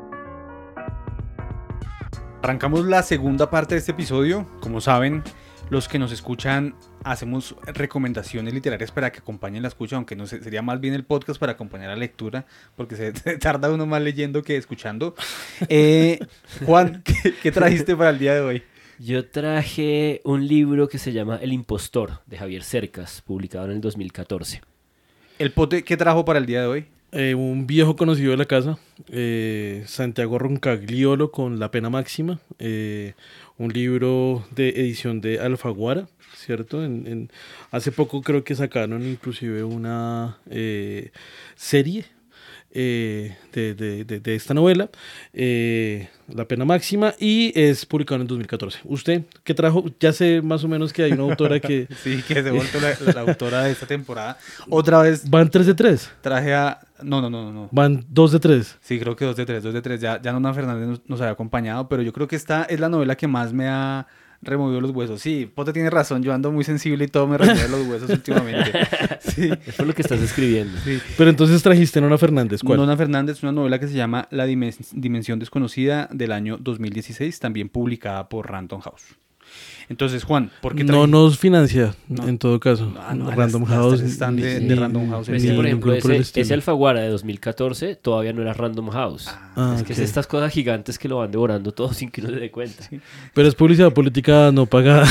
Arrancamos la segunda parte de este episodio. Como saben, los que nos escuchan hacemos recomendaciones literarias para que acompañen la escucha, aunque no sé, sería más bien el podcast para acompañar la lectura, porque se, se tarda uno más leyendo que escuchando. Eh, Juan, ¿qué, qué trajiste para el día de hoy? Yo traje un libro que se llama El Impostor, de Javier Cercas, publicado en el dos mil catorce. ¿El pote qué trajo para el día de hoy? Eh, un viejo conocido de la casa, eh, Santiago Roncagliolo con La Pena Máxima, eh, un libro de edición de Alfaguara, ¿cierto? En, en, hace poco creo que sacaron inclusive una eh, serie eh, de, de, de, de esta novela, eh, La Pena Máxima, y es publicado en el dos mil catorce. ¿Usted qué trajo? Ya sé más o menos que hay una autora que... Sí, que se ha vuelto la, la, la autora de esta temporada. Otra vez Van tres de tres, traje a... No, no, no, no, no. van dos de tres. Sí, creo que dos de tres, dos de tres. Ya, ya Nona Fernández nos, nos había acompañado, pero yo creo que esta es la novela que más me ha removió los huesos. Sí, Pote tiene razón, yo ando muy sensible y todo me remueve los huesos últimamente. Sí. Eso es lo que estás escribiendo. Sí. Pero entonces trajiste Nona Fernández, ¿cuál? Nona Fernández es una novela que se llama La Dimen- Dimensión Desconocida del año dos mil dieciséis, también publicada por Random House. Entonces, Juan, ¿por qué No traje- nos financia, No. en todo caso. Ah, no, Random las- las House. tres están de- ni- de Random House. Pero es Sí, que, por ni ejemplo, ningún por el ese, estilo. ese Alfaguara de dos mil catorce todavía no era Random House. Ah, es que ok. es estas cosas gigantes que lo van devorando todo sin que uno se dé cuenta. Pero es publicidad política no pagada.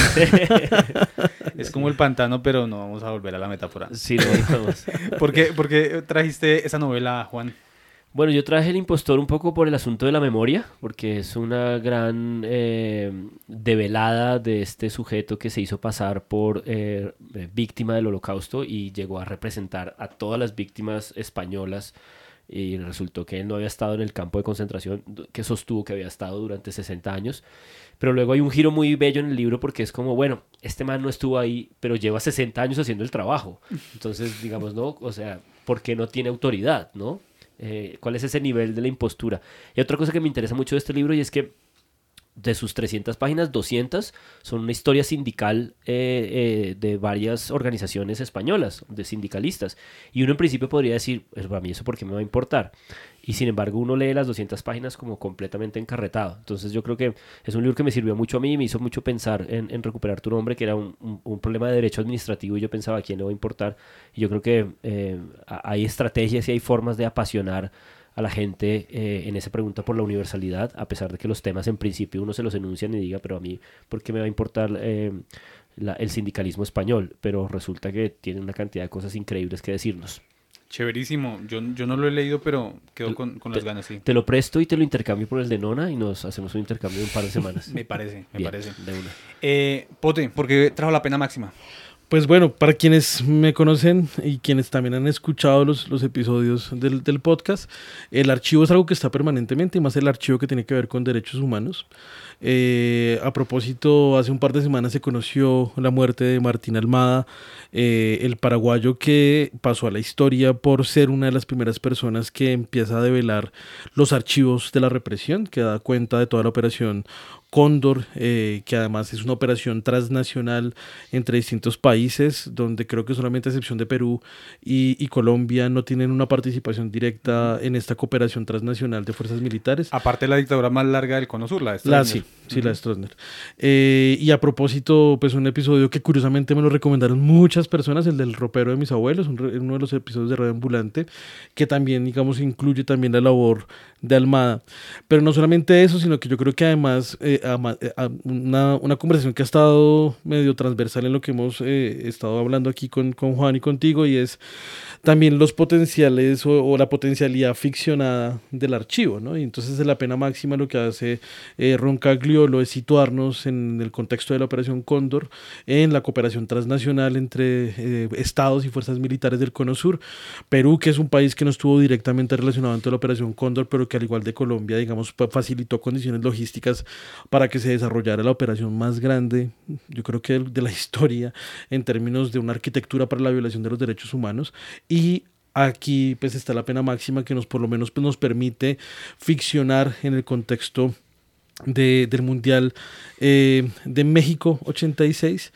Es como el pantano, pero no vamos a volver a la metáfora. Sí, no, vamos. ¿Por qué, por qué trajiste esa novela, Juan? Bueno, yo traje El Impostor un poco por el asunto de la memoria, porque es una gran eh, develada de este sujeto que se hizo pasar por eh, eh, víctima del Holocausto y llegó a representar a todas las víctimas españolas, y resultó que él no había estado en el campo de concentración que sostuvo que había estado durante sesenta años. Pero luego hay un giro muy bello en el libro porque es como, bueno, este man no estuvo ahí, pero lleva sesenta años haciendo el trabajo. Entonces, digamos, ¿no? O sea, ¿por qué no tiene autoridad, no? Eh, ¿cuál es ese nivel de la impostura? Y otra cosa que me interesa mucho de este libro y es que de sus trescientas páginas, doscientas son una historia sindical eh, eh, de varias organizaciones españolas, de sindicalistas. Y uno en principio podría decir, pues para mí eso por qué me va a importar. Y sin embargo uno lee las doscientas páginas como completamente encarretado. Entonces yo creo que es un libro que me sirvió mucho a mí y me hizo mucho pensar en, en recuperar tu nombre, que era un, un, un problema de derecho administrativo y yo pensaba a quién le va a importar. Y yo creo que eh, hay estrategias y hay formas de apasionar a la gente eh, en esa pregunta por la universalidad, a pesar de que los temas en principio uno se los enuncian y diga, pero a mí, ¿por qué me va a importar eh, la, el sindicalismo español? Pero resulta que tiene una cantidad de cosas increíbles que decirnos. Chéverísimo. Yo, yo no lo he leído, pero quedo con, con las ganas, sí. Te lo presto y te lo intercambio por el de Nona y nos hacemos un intercambio de un par de semanas. Me parece, me Bien, parece. de una. Eh, Pote, ¿por qué trajo la pena máxima? Pues bueno, para quienes me conocen y quienes también han escuchado los, los episodios del, del podcast, el archivo es algo que está permanentemente, y más el archivo que tiene que ver con derechos humanos. Eh, a propósito, hace un par de semanas se conoció la muerte de Martín Almada, eh, el paraguayo que pasó a la historia por ser una de las primeras personas que empieza a develar los archivos de la represión, que da cuenta de toda la operación Cóndor, eh, que además es una operación transnacional entre distintos países, donde creo que solamente a excepción de Perú y, y Colombia no tienen una participación directa en esta cooperación transnacional de fuerzas militares. Aparte de la dictadura más larga del Cono Sur, la de La, Stroessner. sí, sí, la de Stroessner. Eh, y a propósito, pues un episodio que curiosamente me lo recomendaron muchas personas, el del ropero de mis abuelos, un re- uno de los episodios de Radio Ambulante, que también, digamos, incluye también la labor de Almada. Pero no solamente eso, sino que yo creo que además eh, ama- eh, a- una, una conversación que ha estado medio transversal en lo que hemos eh, estado hablando aquí con, con Juan y contigo, y es también los potenciales o, o la potencialidad ficcionada del archivo, ¿no? Y entonces la pena máxima lo que hace eh, Roncagliolo es situarnos en el contexto de la Operación Cóndor, en la cooperación transnacional entre eh, estados y fuerzas militares del Cono Sur. Perú, que es un país que no estuvo directamente relacionado ante la Operación Cóndor, pero que al igual de Colombia, digamos, pa- facilitó condiciones logísticas para que se desarrollara la operación más grande, yo creo que de la historia, en términos de una arquitectura para la violación de los derechos humanos. Y aquí pues está la pena máxima que nos por lo menos pues, nos permite ficcionar en el contexto de, del Mundial eh, de México ochenta y seis,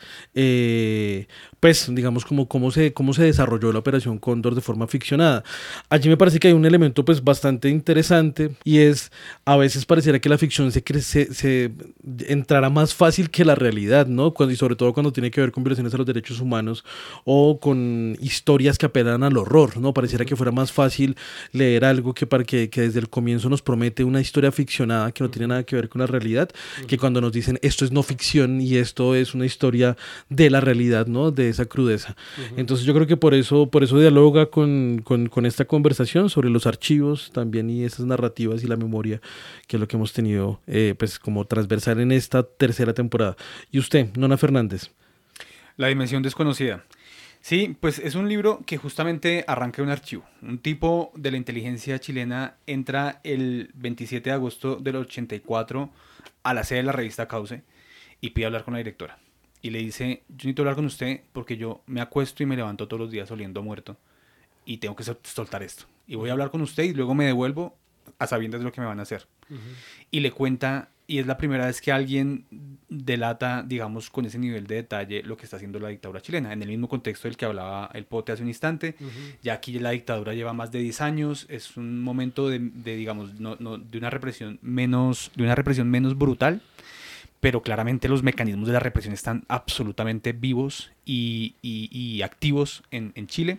eh, pues digamos como cómo se, cómo se desarrolló la Operación Cóndor de forma ficcionada. Allí me parece que hay un elemento pues bastante interesante, y es a veces pareciera que la ficción se, cre- se, se entrará más fácil que la realidad, ¿no? Cuando, y sobre todo cuando tiene que ver con violaciones a los derechos humanos o con historias que apelan al horror, ¿no? Pareciera que fuera más fácil leer algo que, para que, que desde el comienzo nos promete una historia ficcionada que no tiene nada que ver con la realidad, que cuando nos dicen esto es no ficción y esto es una historia de la realidad, ¿no? De esa crudeza. Uh-huh. Entonces yo creo que por eso, por eso dialoga con, con, con esta conversación sobre los archivos también, y esas narrativas y la memoria, que es lo que hemos tenido eh, pues como transversal en esta tercera temporada. Y usted, Nona Fernández. La Dimensión Desconocida. Sí, pues es un libro que justamente arranca un archivo. Un tipo de la inteligencia chilena entra el veintisiete de agosto del ochenta y cuatro a la sede de la revista Cauce y pide hablar con la directora. Y le dice, yo necesito hablar con usted porque yo me acuesto y me levanto todos los días oliendo muerto y tengo que sol- soltar esto. Y voy a hablar con usted y luego me devuelvo a sabiendas de lo que me van a hacer. Uh-huh. Y le cuenta y es la primera vez que alguien delata, digamos, con ese nivel de detalle lo que está haciendo la dictadura chilena, en el mismo contexto del que hablaba el Pote hace un instante. Uh-huh. Ya aquí la dictadura lleva más de diez años, es un momento de, de digamos, no, no, de una represión menos, de una represión menos brutal, pero claramente los mecanismos de la represión están absolutamente vivos y, y, y activos en, en Chile.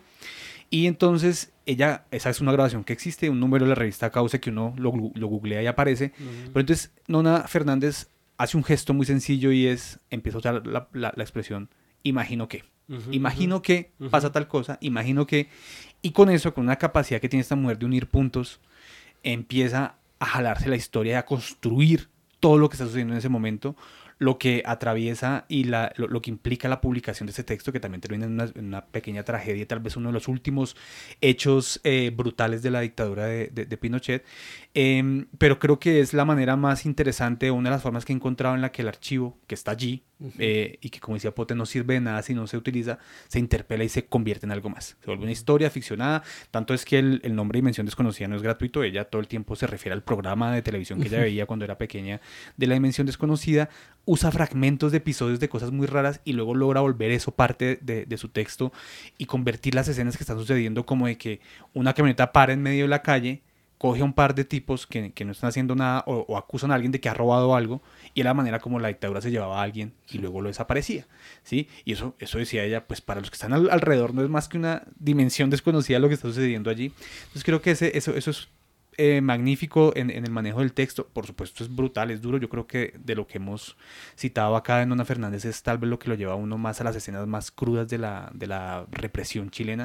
Y entonces ella, esa es una grabación que existe, un número de la revista Cauce que uno lo, lo googlea y aparece. Uh-huh. Pero entonces Nona Fernández hace un gesto muy sencillo y es, empieza a usar la, la, la expresión, imagino que. Uh-huh, imagino uh-huh. que uh-huh. pasa tal cosa, imagino que. Y con eso, con una capacidad que tiene esta mujer de unir puntos, empieza a jalarse la historia y a construir todo lo que está sucediendo en ese momento, lo que atraviesa y la, lo, lo que implica la publicación de ese texto, que también termina en una, en una pequeña tragedia, tal vez uno de los últimos hechos eh, brutales de la dictadura de, de, de Pinochet. Eh, pero creo que es la manera más interesante, una de las formas que he encontrado en la que el archivo, que está allí, uh-huh. eh, y que, como decía Pote, no sirve de nada si no se utiliza, se interpela y se convierte en algo más. Se vuelve una historia ficcionada, tanto es que el, el nombre Dimensión Desconocida no es gratuito, ella todo el tiempo se refiere al programa de televisión que ella uh-huh. veía cuando era pequeña de la Dimensión Desconocida, usa fragmentos de episodios de cosas muy raras y luego logra volver eso parte de, de su texto y convertir las escenas que están sucediendo como de que una camioneta para en medio de la calle, coge a un par de tipos que, que no están haciendo nada o, o acusan a alguien de que ha robado algo, y es la manera como la dictadura se llevaba a alguien y luego lo desaparecía, ¿sí? Y eso, eso decía ella, pues para los que están al, alrededor no es más que una dimensión desconocida lo que está sucediendo allí. Entonces creo que ese, eso, eso es eh, magnífico en, en el manejo del texto. Por supuesto es brutal, es duro. Yo creo que de lo que hemos citado acá en Nona Fernández es tal vez lo que lo lleva a uno más a las escenas más crudas de la, de la represión chilena.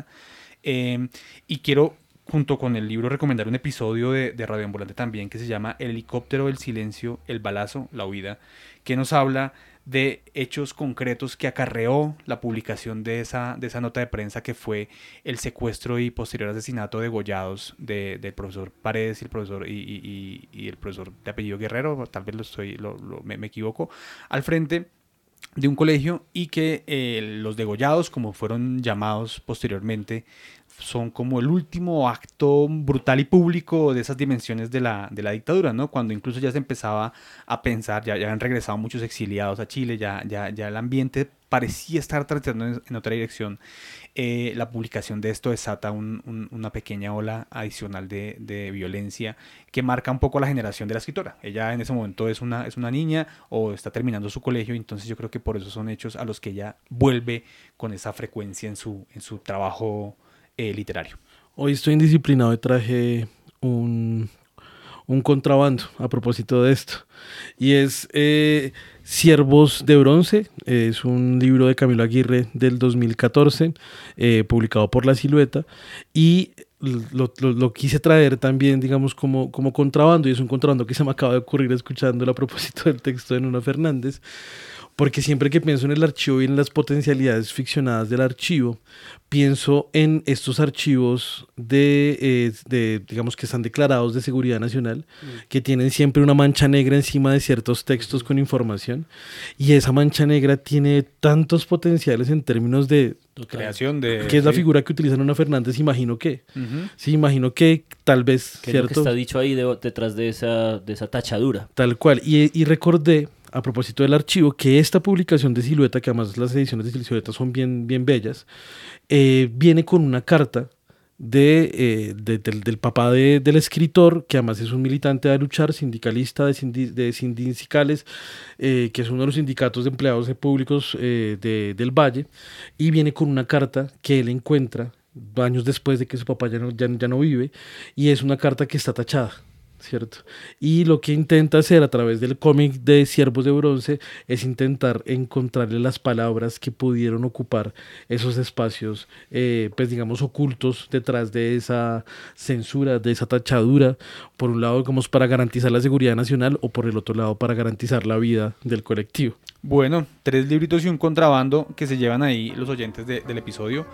Eh, y quiero, junto con el libro, recomendar un episodio de, de Radio Ambulante también que se llama El helicóptero, el silencio, el balazo, la huida, que nos habla de hechos concretos que acarreó la publicación de esa, de esa nota de prensa, que fue el secuestro y posterior asesinato degollados de, del profesor Paredes y el profesor y, y, y el profesor de apellido Guerrero, tal vez lo estoy, lo, lo, me, me equivoco, al frente de un colegio, y que eh, los degollados, como fueron llamados posteriormente, son como el último acto brutal y público de esas dimensiones de la, de la dictadura, ¿no? Cuando incluso ya se empezaba a pensar, ya, ya han regresado muchos exiliados a Chile, ya, ya, ya el ambiente parecía estar tratando en, en otra dirección. Eh, la publicación de esto desata un, un, una pequeña ola adicional de, de violencia que marca un poco la generación de la escritora. Ella en ese momento es una, es una niña o está terminando su colegio, entonces yo creo que por eso son hechos a los que ella vuelve con esa frecuencia en su, en su trabajo eh, literario. Hoy estoy indisciplinado y traje un, un contrabando a propósito de esto, y es eh, Ciervos de Bronce. Es un libro de Camilo Aguirre del dos mil catorce, eh, publicado por La Silueta, y lo, lo, lo quise traer también, digamos, como, como contrabando, y es un contrabando que se me acaba de ocurrir escuchándolo a propósito del texto de Nona Fernández, porque siempre que pienso en el archivo y en las potencialidades ficcionadas del archivo, pienso en estos archivos de, eh, de digamos, que están declarados de seguridad nacional, mm. que tienen siempre una mancha negra encima de ciertos textos con información, y esa mancha negra tiene tantos potenciales en términos de creación de... que es la sí. figura que utilizan Nona Fernández, imagino que. Uh-huh. Sí, imagino que tal vez... Que ¿cierto? Es lo que está dicho ahí de, detrás de esa, de esa tachadura. Tal cual. Y, y recordé, a propósito del archivo, que esta publicación de Silueta, que además las ediciones de Silueta son bien, bien bellas, eh, viene con una carta de, eh, de, del, del papá de, del escritor, que además es un militante de luchar, sindicalista de, sindi, de sindicales, eh, que es uno de los sindicatos de empleados públicos eh, de, del Valle, y viene con una carta que él encuentra años después de que su papá ya no, ya, ya no vive, y es una carta que está tachada, ¿cierto? Y lo que intenta hacer a través del cómic de Ciervos de Bronce es intentar encontrarle las palabras que pudieron ocupar esos espacios, eh, pues digamos, ocultos detrás de esa censura, de esa tachadura, por un lado, digamos, para garantizar la seguridad nacional, o por el otro lado, para garantizar la vida del colectivo. Bueno, tres libritos y un contrabando que se llevan ahí los oyentes de, del episodio,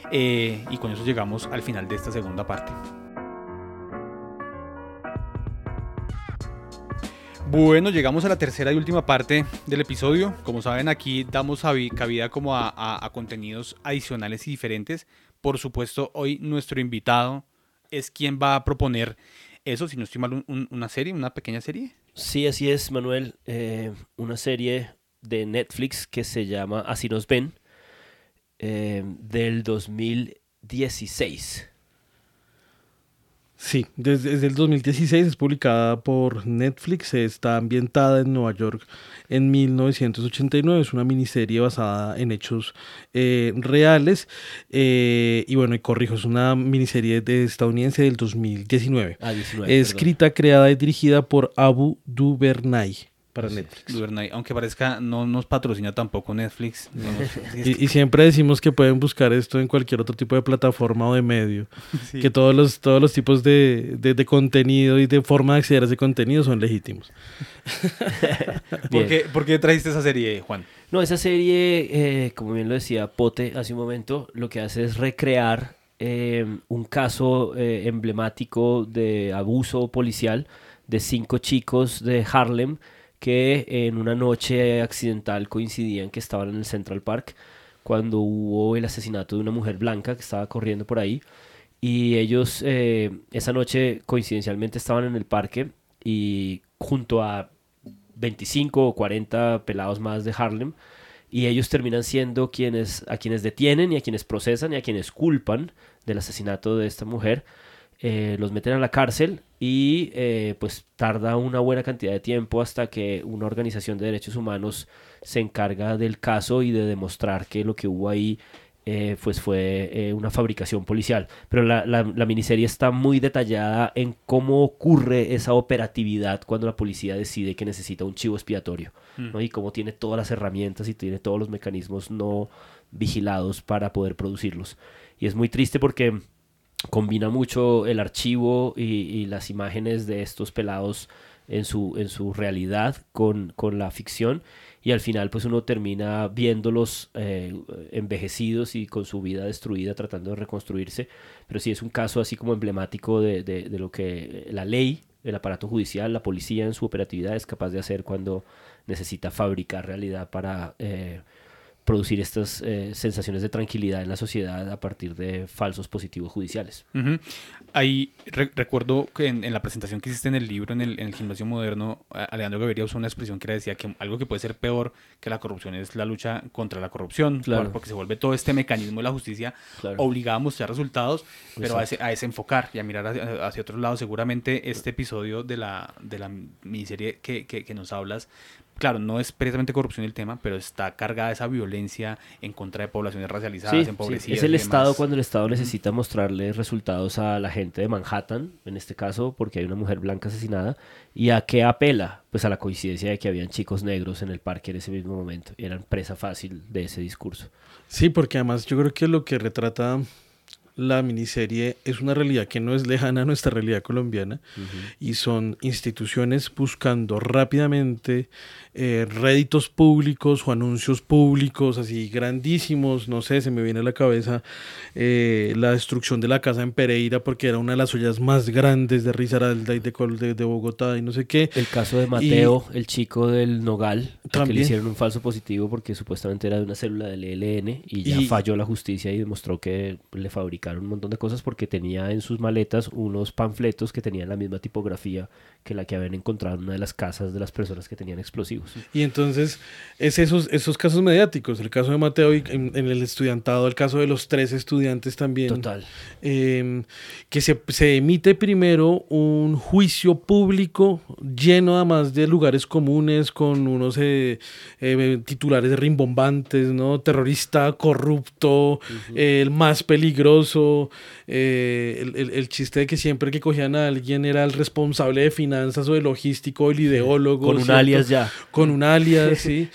eh, y con eso llegamos al final de esta segunda parte. Bueno, llegamos a la tercera y última parte del episodio. Como saben, aquí damos cabida como a, a, a contenidos adicionales y diferentes. Por supuesto, hoy nuestro invitado es quien va a proponer eso, si no estoy mal, un, un, una serie, una pequeña serie. Sí, así es, Manuel. Eh, una serie de Netflix que se llama Así nos ven, eh, del dos mil dieciséis. Sí, desde, desde el dos mil dieciséis es publicada por Netflix, está ambientada en Nueva York en mil novecientos ochenta y nueve, es una miniserie basada en hechos eh, reales, eh, y bueno, y corrijo, es una miniserie de estadounidense del dos mil diecinueve, Ah, diecinueve, escrita, perdón. creada y dirigida por Abu Duvernay. Para sí, Netflix. Duvernay, aunque parezca, no nos patrocina tampoco Netflix. No, y, y siempre decimos que pueden buscar esto en cualquier otro tipo de plataforma o de medio. Sí. Que todos los, todos los tipos de, de, de contenido y de forma de acceder a ese contenido son legítimos. ¿Por, qué, ¿Por qué trajiste esa serie, Juan? No, esa serie, eh, como bien lo decía Pote hace un momento, lo que hace es recrear eh, un caso eh, emblemático de abuso policial de cinco chicos de Harlem que en una noche accidental coincidían que estaban en el Central Park cuando hubo el asesinato de una mujer blanca que estaba corriendo por ahí, y ellos eh, esa noche coincidencialmente estaban en el parque y junto a veinticinco o cuarenta pelados más de Harlem, y ellos terminan siendo quienes, a quienes detienen y a quienes procesan y a quienes culpan del asesinato de esta mujer. Eh, los meten a la cárcel y eh, pues tarda una buena cantidad de tiempo hasta que una organización de derechos humanos se encarga del caso y de demostrar que lo que hubo ahí eh, pues fue eh, una fabricación policial. Pero la, la, la miniserie está muy detallada en cómo ocurre esa operatividad cuando la policía decide que necesita un chivo expiatorio, mm. ¿no? Y cómo tiene todas las herramientas y tiene todos los mecanismos no vigilados para poder producirlos. Y es muy triste porque combina mucho el archivo y, y las imágenes de estos pelados en su, en su realidad con, con la ficción, y al final pues uno termina viéndolos eh, envejecidos y con su vida destruida tratando de reconstruirse. Pero sí es un caso así como emblemático de, de, de lo que la ley, el aparato judicial, la policía en su operatividad es capaz de hacer cuando necesita fabricar realidad para eh, producir estas eh, sensaciones de tranquilidad en la sociedad a partir de falsos positivos judiciales. Uh-huh. Ahí re- recuerdo que en, en la presentación que hiciste en el libro, en el, en el Gimnasio Moderno, Alejandro Gaviria usó una expresión que era, decía que algo que puede ser peor que la corrupción es la lucha contra la corrupción, claro. porque se vuelve todo este mecanismo de la justicia claro. obligado a mostrar resultados, pero a, ese, a desenfocar y a mirar hacia, hacia otro lado. Seguramente este episodio de la, de la miniserie que, que, que nos hablas, claro, no es precisamente corrupción el tema, pero está cargada esa violencia en contra de poblaciones racializadas, sí, empobrecidas. Sí. Es el Estado cuando el Estado necesita mostrarle resultados a la gente de Manhattan, en este caso, porque hay una mujer blanca asesinada. ¿Y a qué apela? Pues a la coincidencia de que habían chicos negros en el parque en ese mismo momento. Y eran presa fácil de ese discurso. Sí, porque además yo creo que lo que retrata la miniserie es una realidad que no es lejana a nuestra realidad colombiana, uh-huh. y son instituciones buscando rápidamente eh, réditos públicos o anuncios públicos así grandísimos. No sé, se me viene a la cabeza eh, la destrucción de la casa en Pereira porque era una de las ollas más grandes de Risaralda y de, de, de Bogotá y no sé qué. El caso de Mateo, y, el chico del Nogal, que le hicieron un falso positivo porque supuestamente era de una célula del E L N y ya y, falló la justicia y demostró que le fabricaron un montón de cosas porque tenía en sus maletas unos panfletos que tenían la misma tipografía que la que habían encontrado en una de las casas de las personas que tenían explosivos. Y entonces es esos, esos casos mediáticos, el caso de Mateo y en, en el estudiantado, el caso de los tres estudiantes también. Total. Eh, que se, se emite primero un juicio público lleno además de lugares comunes con unos eh, eh, titulares rimbombantes, ¿no? Terrorista, corrupto, uh-huh. eh, el más peligroso. Eh, el, el, el chiste de que siempre que cogían a alguien era el responsable de finanzas o de logístico, el ideólogo. Con un ¿cierto? alias ya. Con un alias, sí.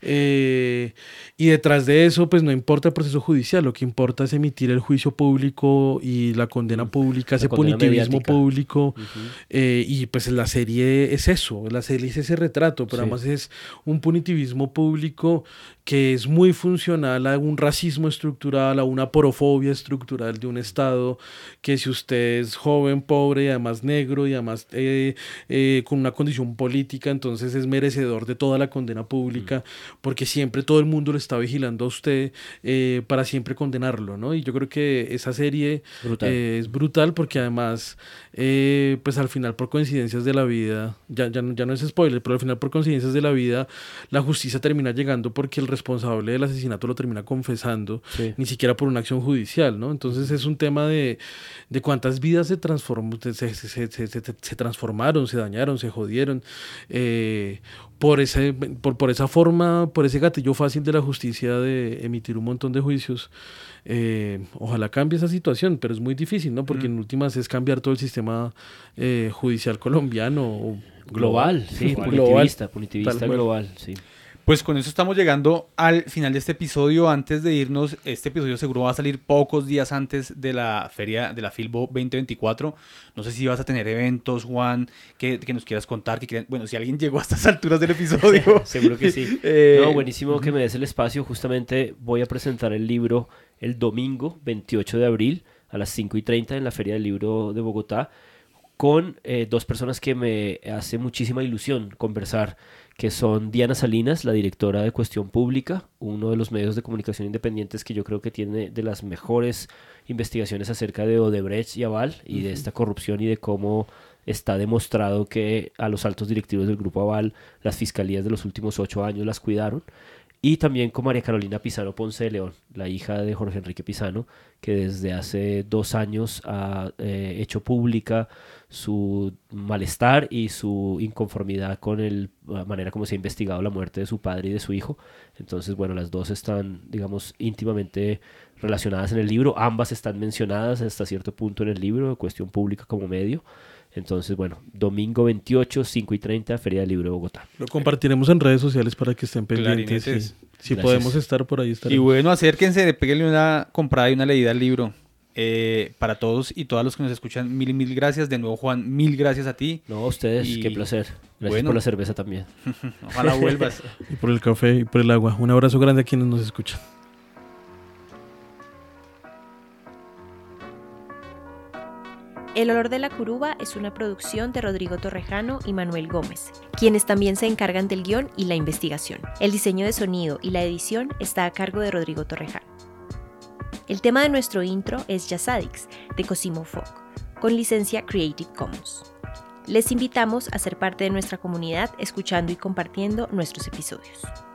Eh, y detrás de eso, pues no importa el proceso judicial, lo que importa es emitir el juicio público y la condena pública, la ese condena punitivismo mediática. Público. Uh-huh. Eh, y pues la serie es eso, la serie es ese retrato, pero sí. además es un punitivismo público que es muy funcional a un racismo estructural, a una porofobia estructural de un Estado, que si usted es joven, pobre y además negro y además eh, eh, con una condición política, entonces es merecedor de toda la condena pública, mm. porque siempre todo el mundo lo está vigilando a usted eh, para siempre condenarlo, ¿no? Y yo creo que esa serie brutal. Eh, es brutal porque además, eh, pues al final por coincidencias de la vida, ya, ya, ya no es spoiler, pero al final por coincidencias de la vida, la justicia termina llegando porque el responsable del asesinato lo termina confesando, sí. ni siquiera por una acción judicial, ¿no? Entonces es un tema de, de cuántas vidas se, transform, se, se, se, se, se, se transformaron, se dañaron, se jodieron, eh, por, ese, por, por esa forma, por ese gatillo fácil de la justicia de emitir un montón de juicios. Eh, ojalá cambie esa situación, pero es muy difícil, ¿no? Porque mm. en últimas es cambiar todo el sistema eh, judicial colombiano. O global, sí, punitivista, punitivista global, sí. Pues con eso estamos llegando al final de este episodio. Antes de irnos, este episodio seguro va a salir pocos días antes de la feria de la Filbo veinte veinticuatro. No sé si vas a tener eventos, Juan, que, que nos quieras contar. Que quieran, bueno, si alguien llegó a estas alturas del episodio. Seguro que sí. eh, no, buenísimo que me des el espacio. Justamente voy a presentar el libro el domingo veintiocho de abril a las cinco y treinta en la Feria del Libro de Bogotá con eh, dos personas que me hace muchísima ilusión conversar, que son Diana Salinas, la directora de Cuestión Pública, uno de los medios de comunicación independientes que yo creo que tiene de las mejores investigaciones acerca de Odebrecht y Aval y uh-huh. de esta corrupción y de cómo está demostrado que a los altos directivos del Grupo Aval las fiscalías de los últimos ocho años las cuidaron. Y también con María Carolina Pisano Ponce de León, la hija de Jorge Enrique Pisano, que desde hace dos años ha eh, hecho pública su malestar y su inconformidad con el, la manera como se ha investigado la muerte de su padre y de su hijo. Entonces, bueno, las dos están, digamos, íntimamente relacionadas en el libro. Ambas están mencionadas hasta cierto punto en el libro, Cuestión Pública como medio. Entonces, bueno, domingo veintiocho, cinco y treinta, Feria del Libro de Bogotá. Lo compartiremos en redes sociales para que estén pendientes. Sí. Si podemos estar por ahí, estaremos. Y bueno, acérquense, péguenle una comprada y una leída al libro. Eh, para todos y todas los que nos escuchan, mil y mil gracias. De nuevo, Juan, mil gracias a ti. No, a ustedes, y... qué placer. Gracias bueno. por la cerveza también. Ojalá vuelvas. Y por el café y por el agua. Un abrazo grande a quienes nos escuchan. El olor de la curuba es una producción de Rodrigo Torrejano y Manuel Gómez, quienes también se encargan del guión y la investigación. El diseño de sonido y la edición está a cargo de Rodrigo Torrejano. El tema de nuestro intro es Jazzadix, de Cosimo Folk, con licencia Creative Commons. Les invitamos a ser parte de nuestra comunidad escuchando y compartiendo nuestros episodios.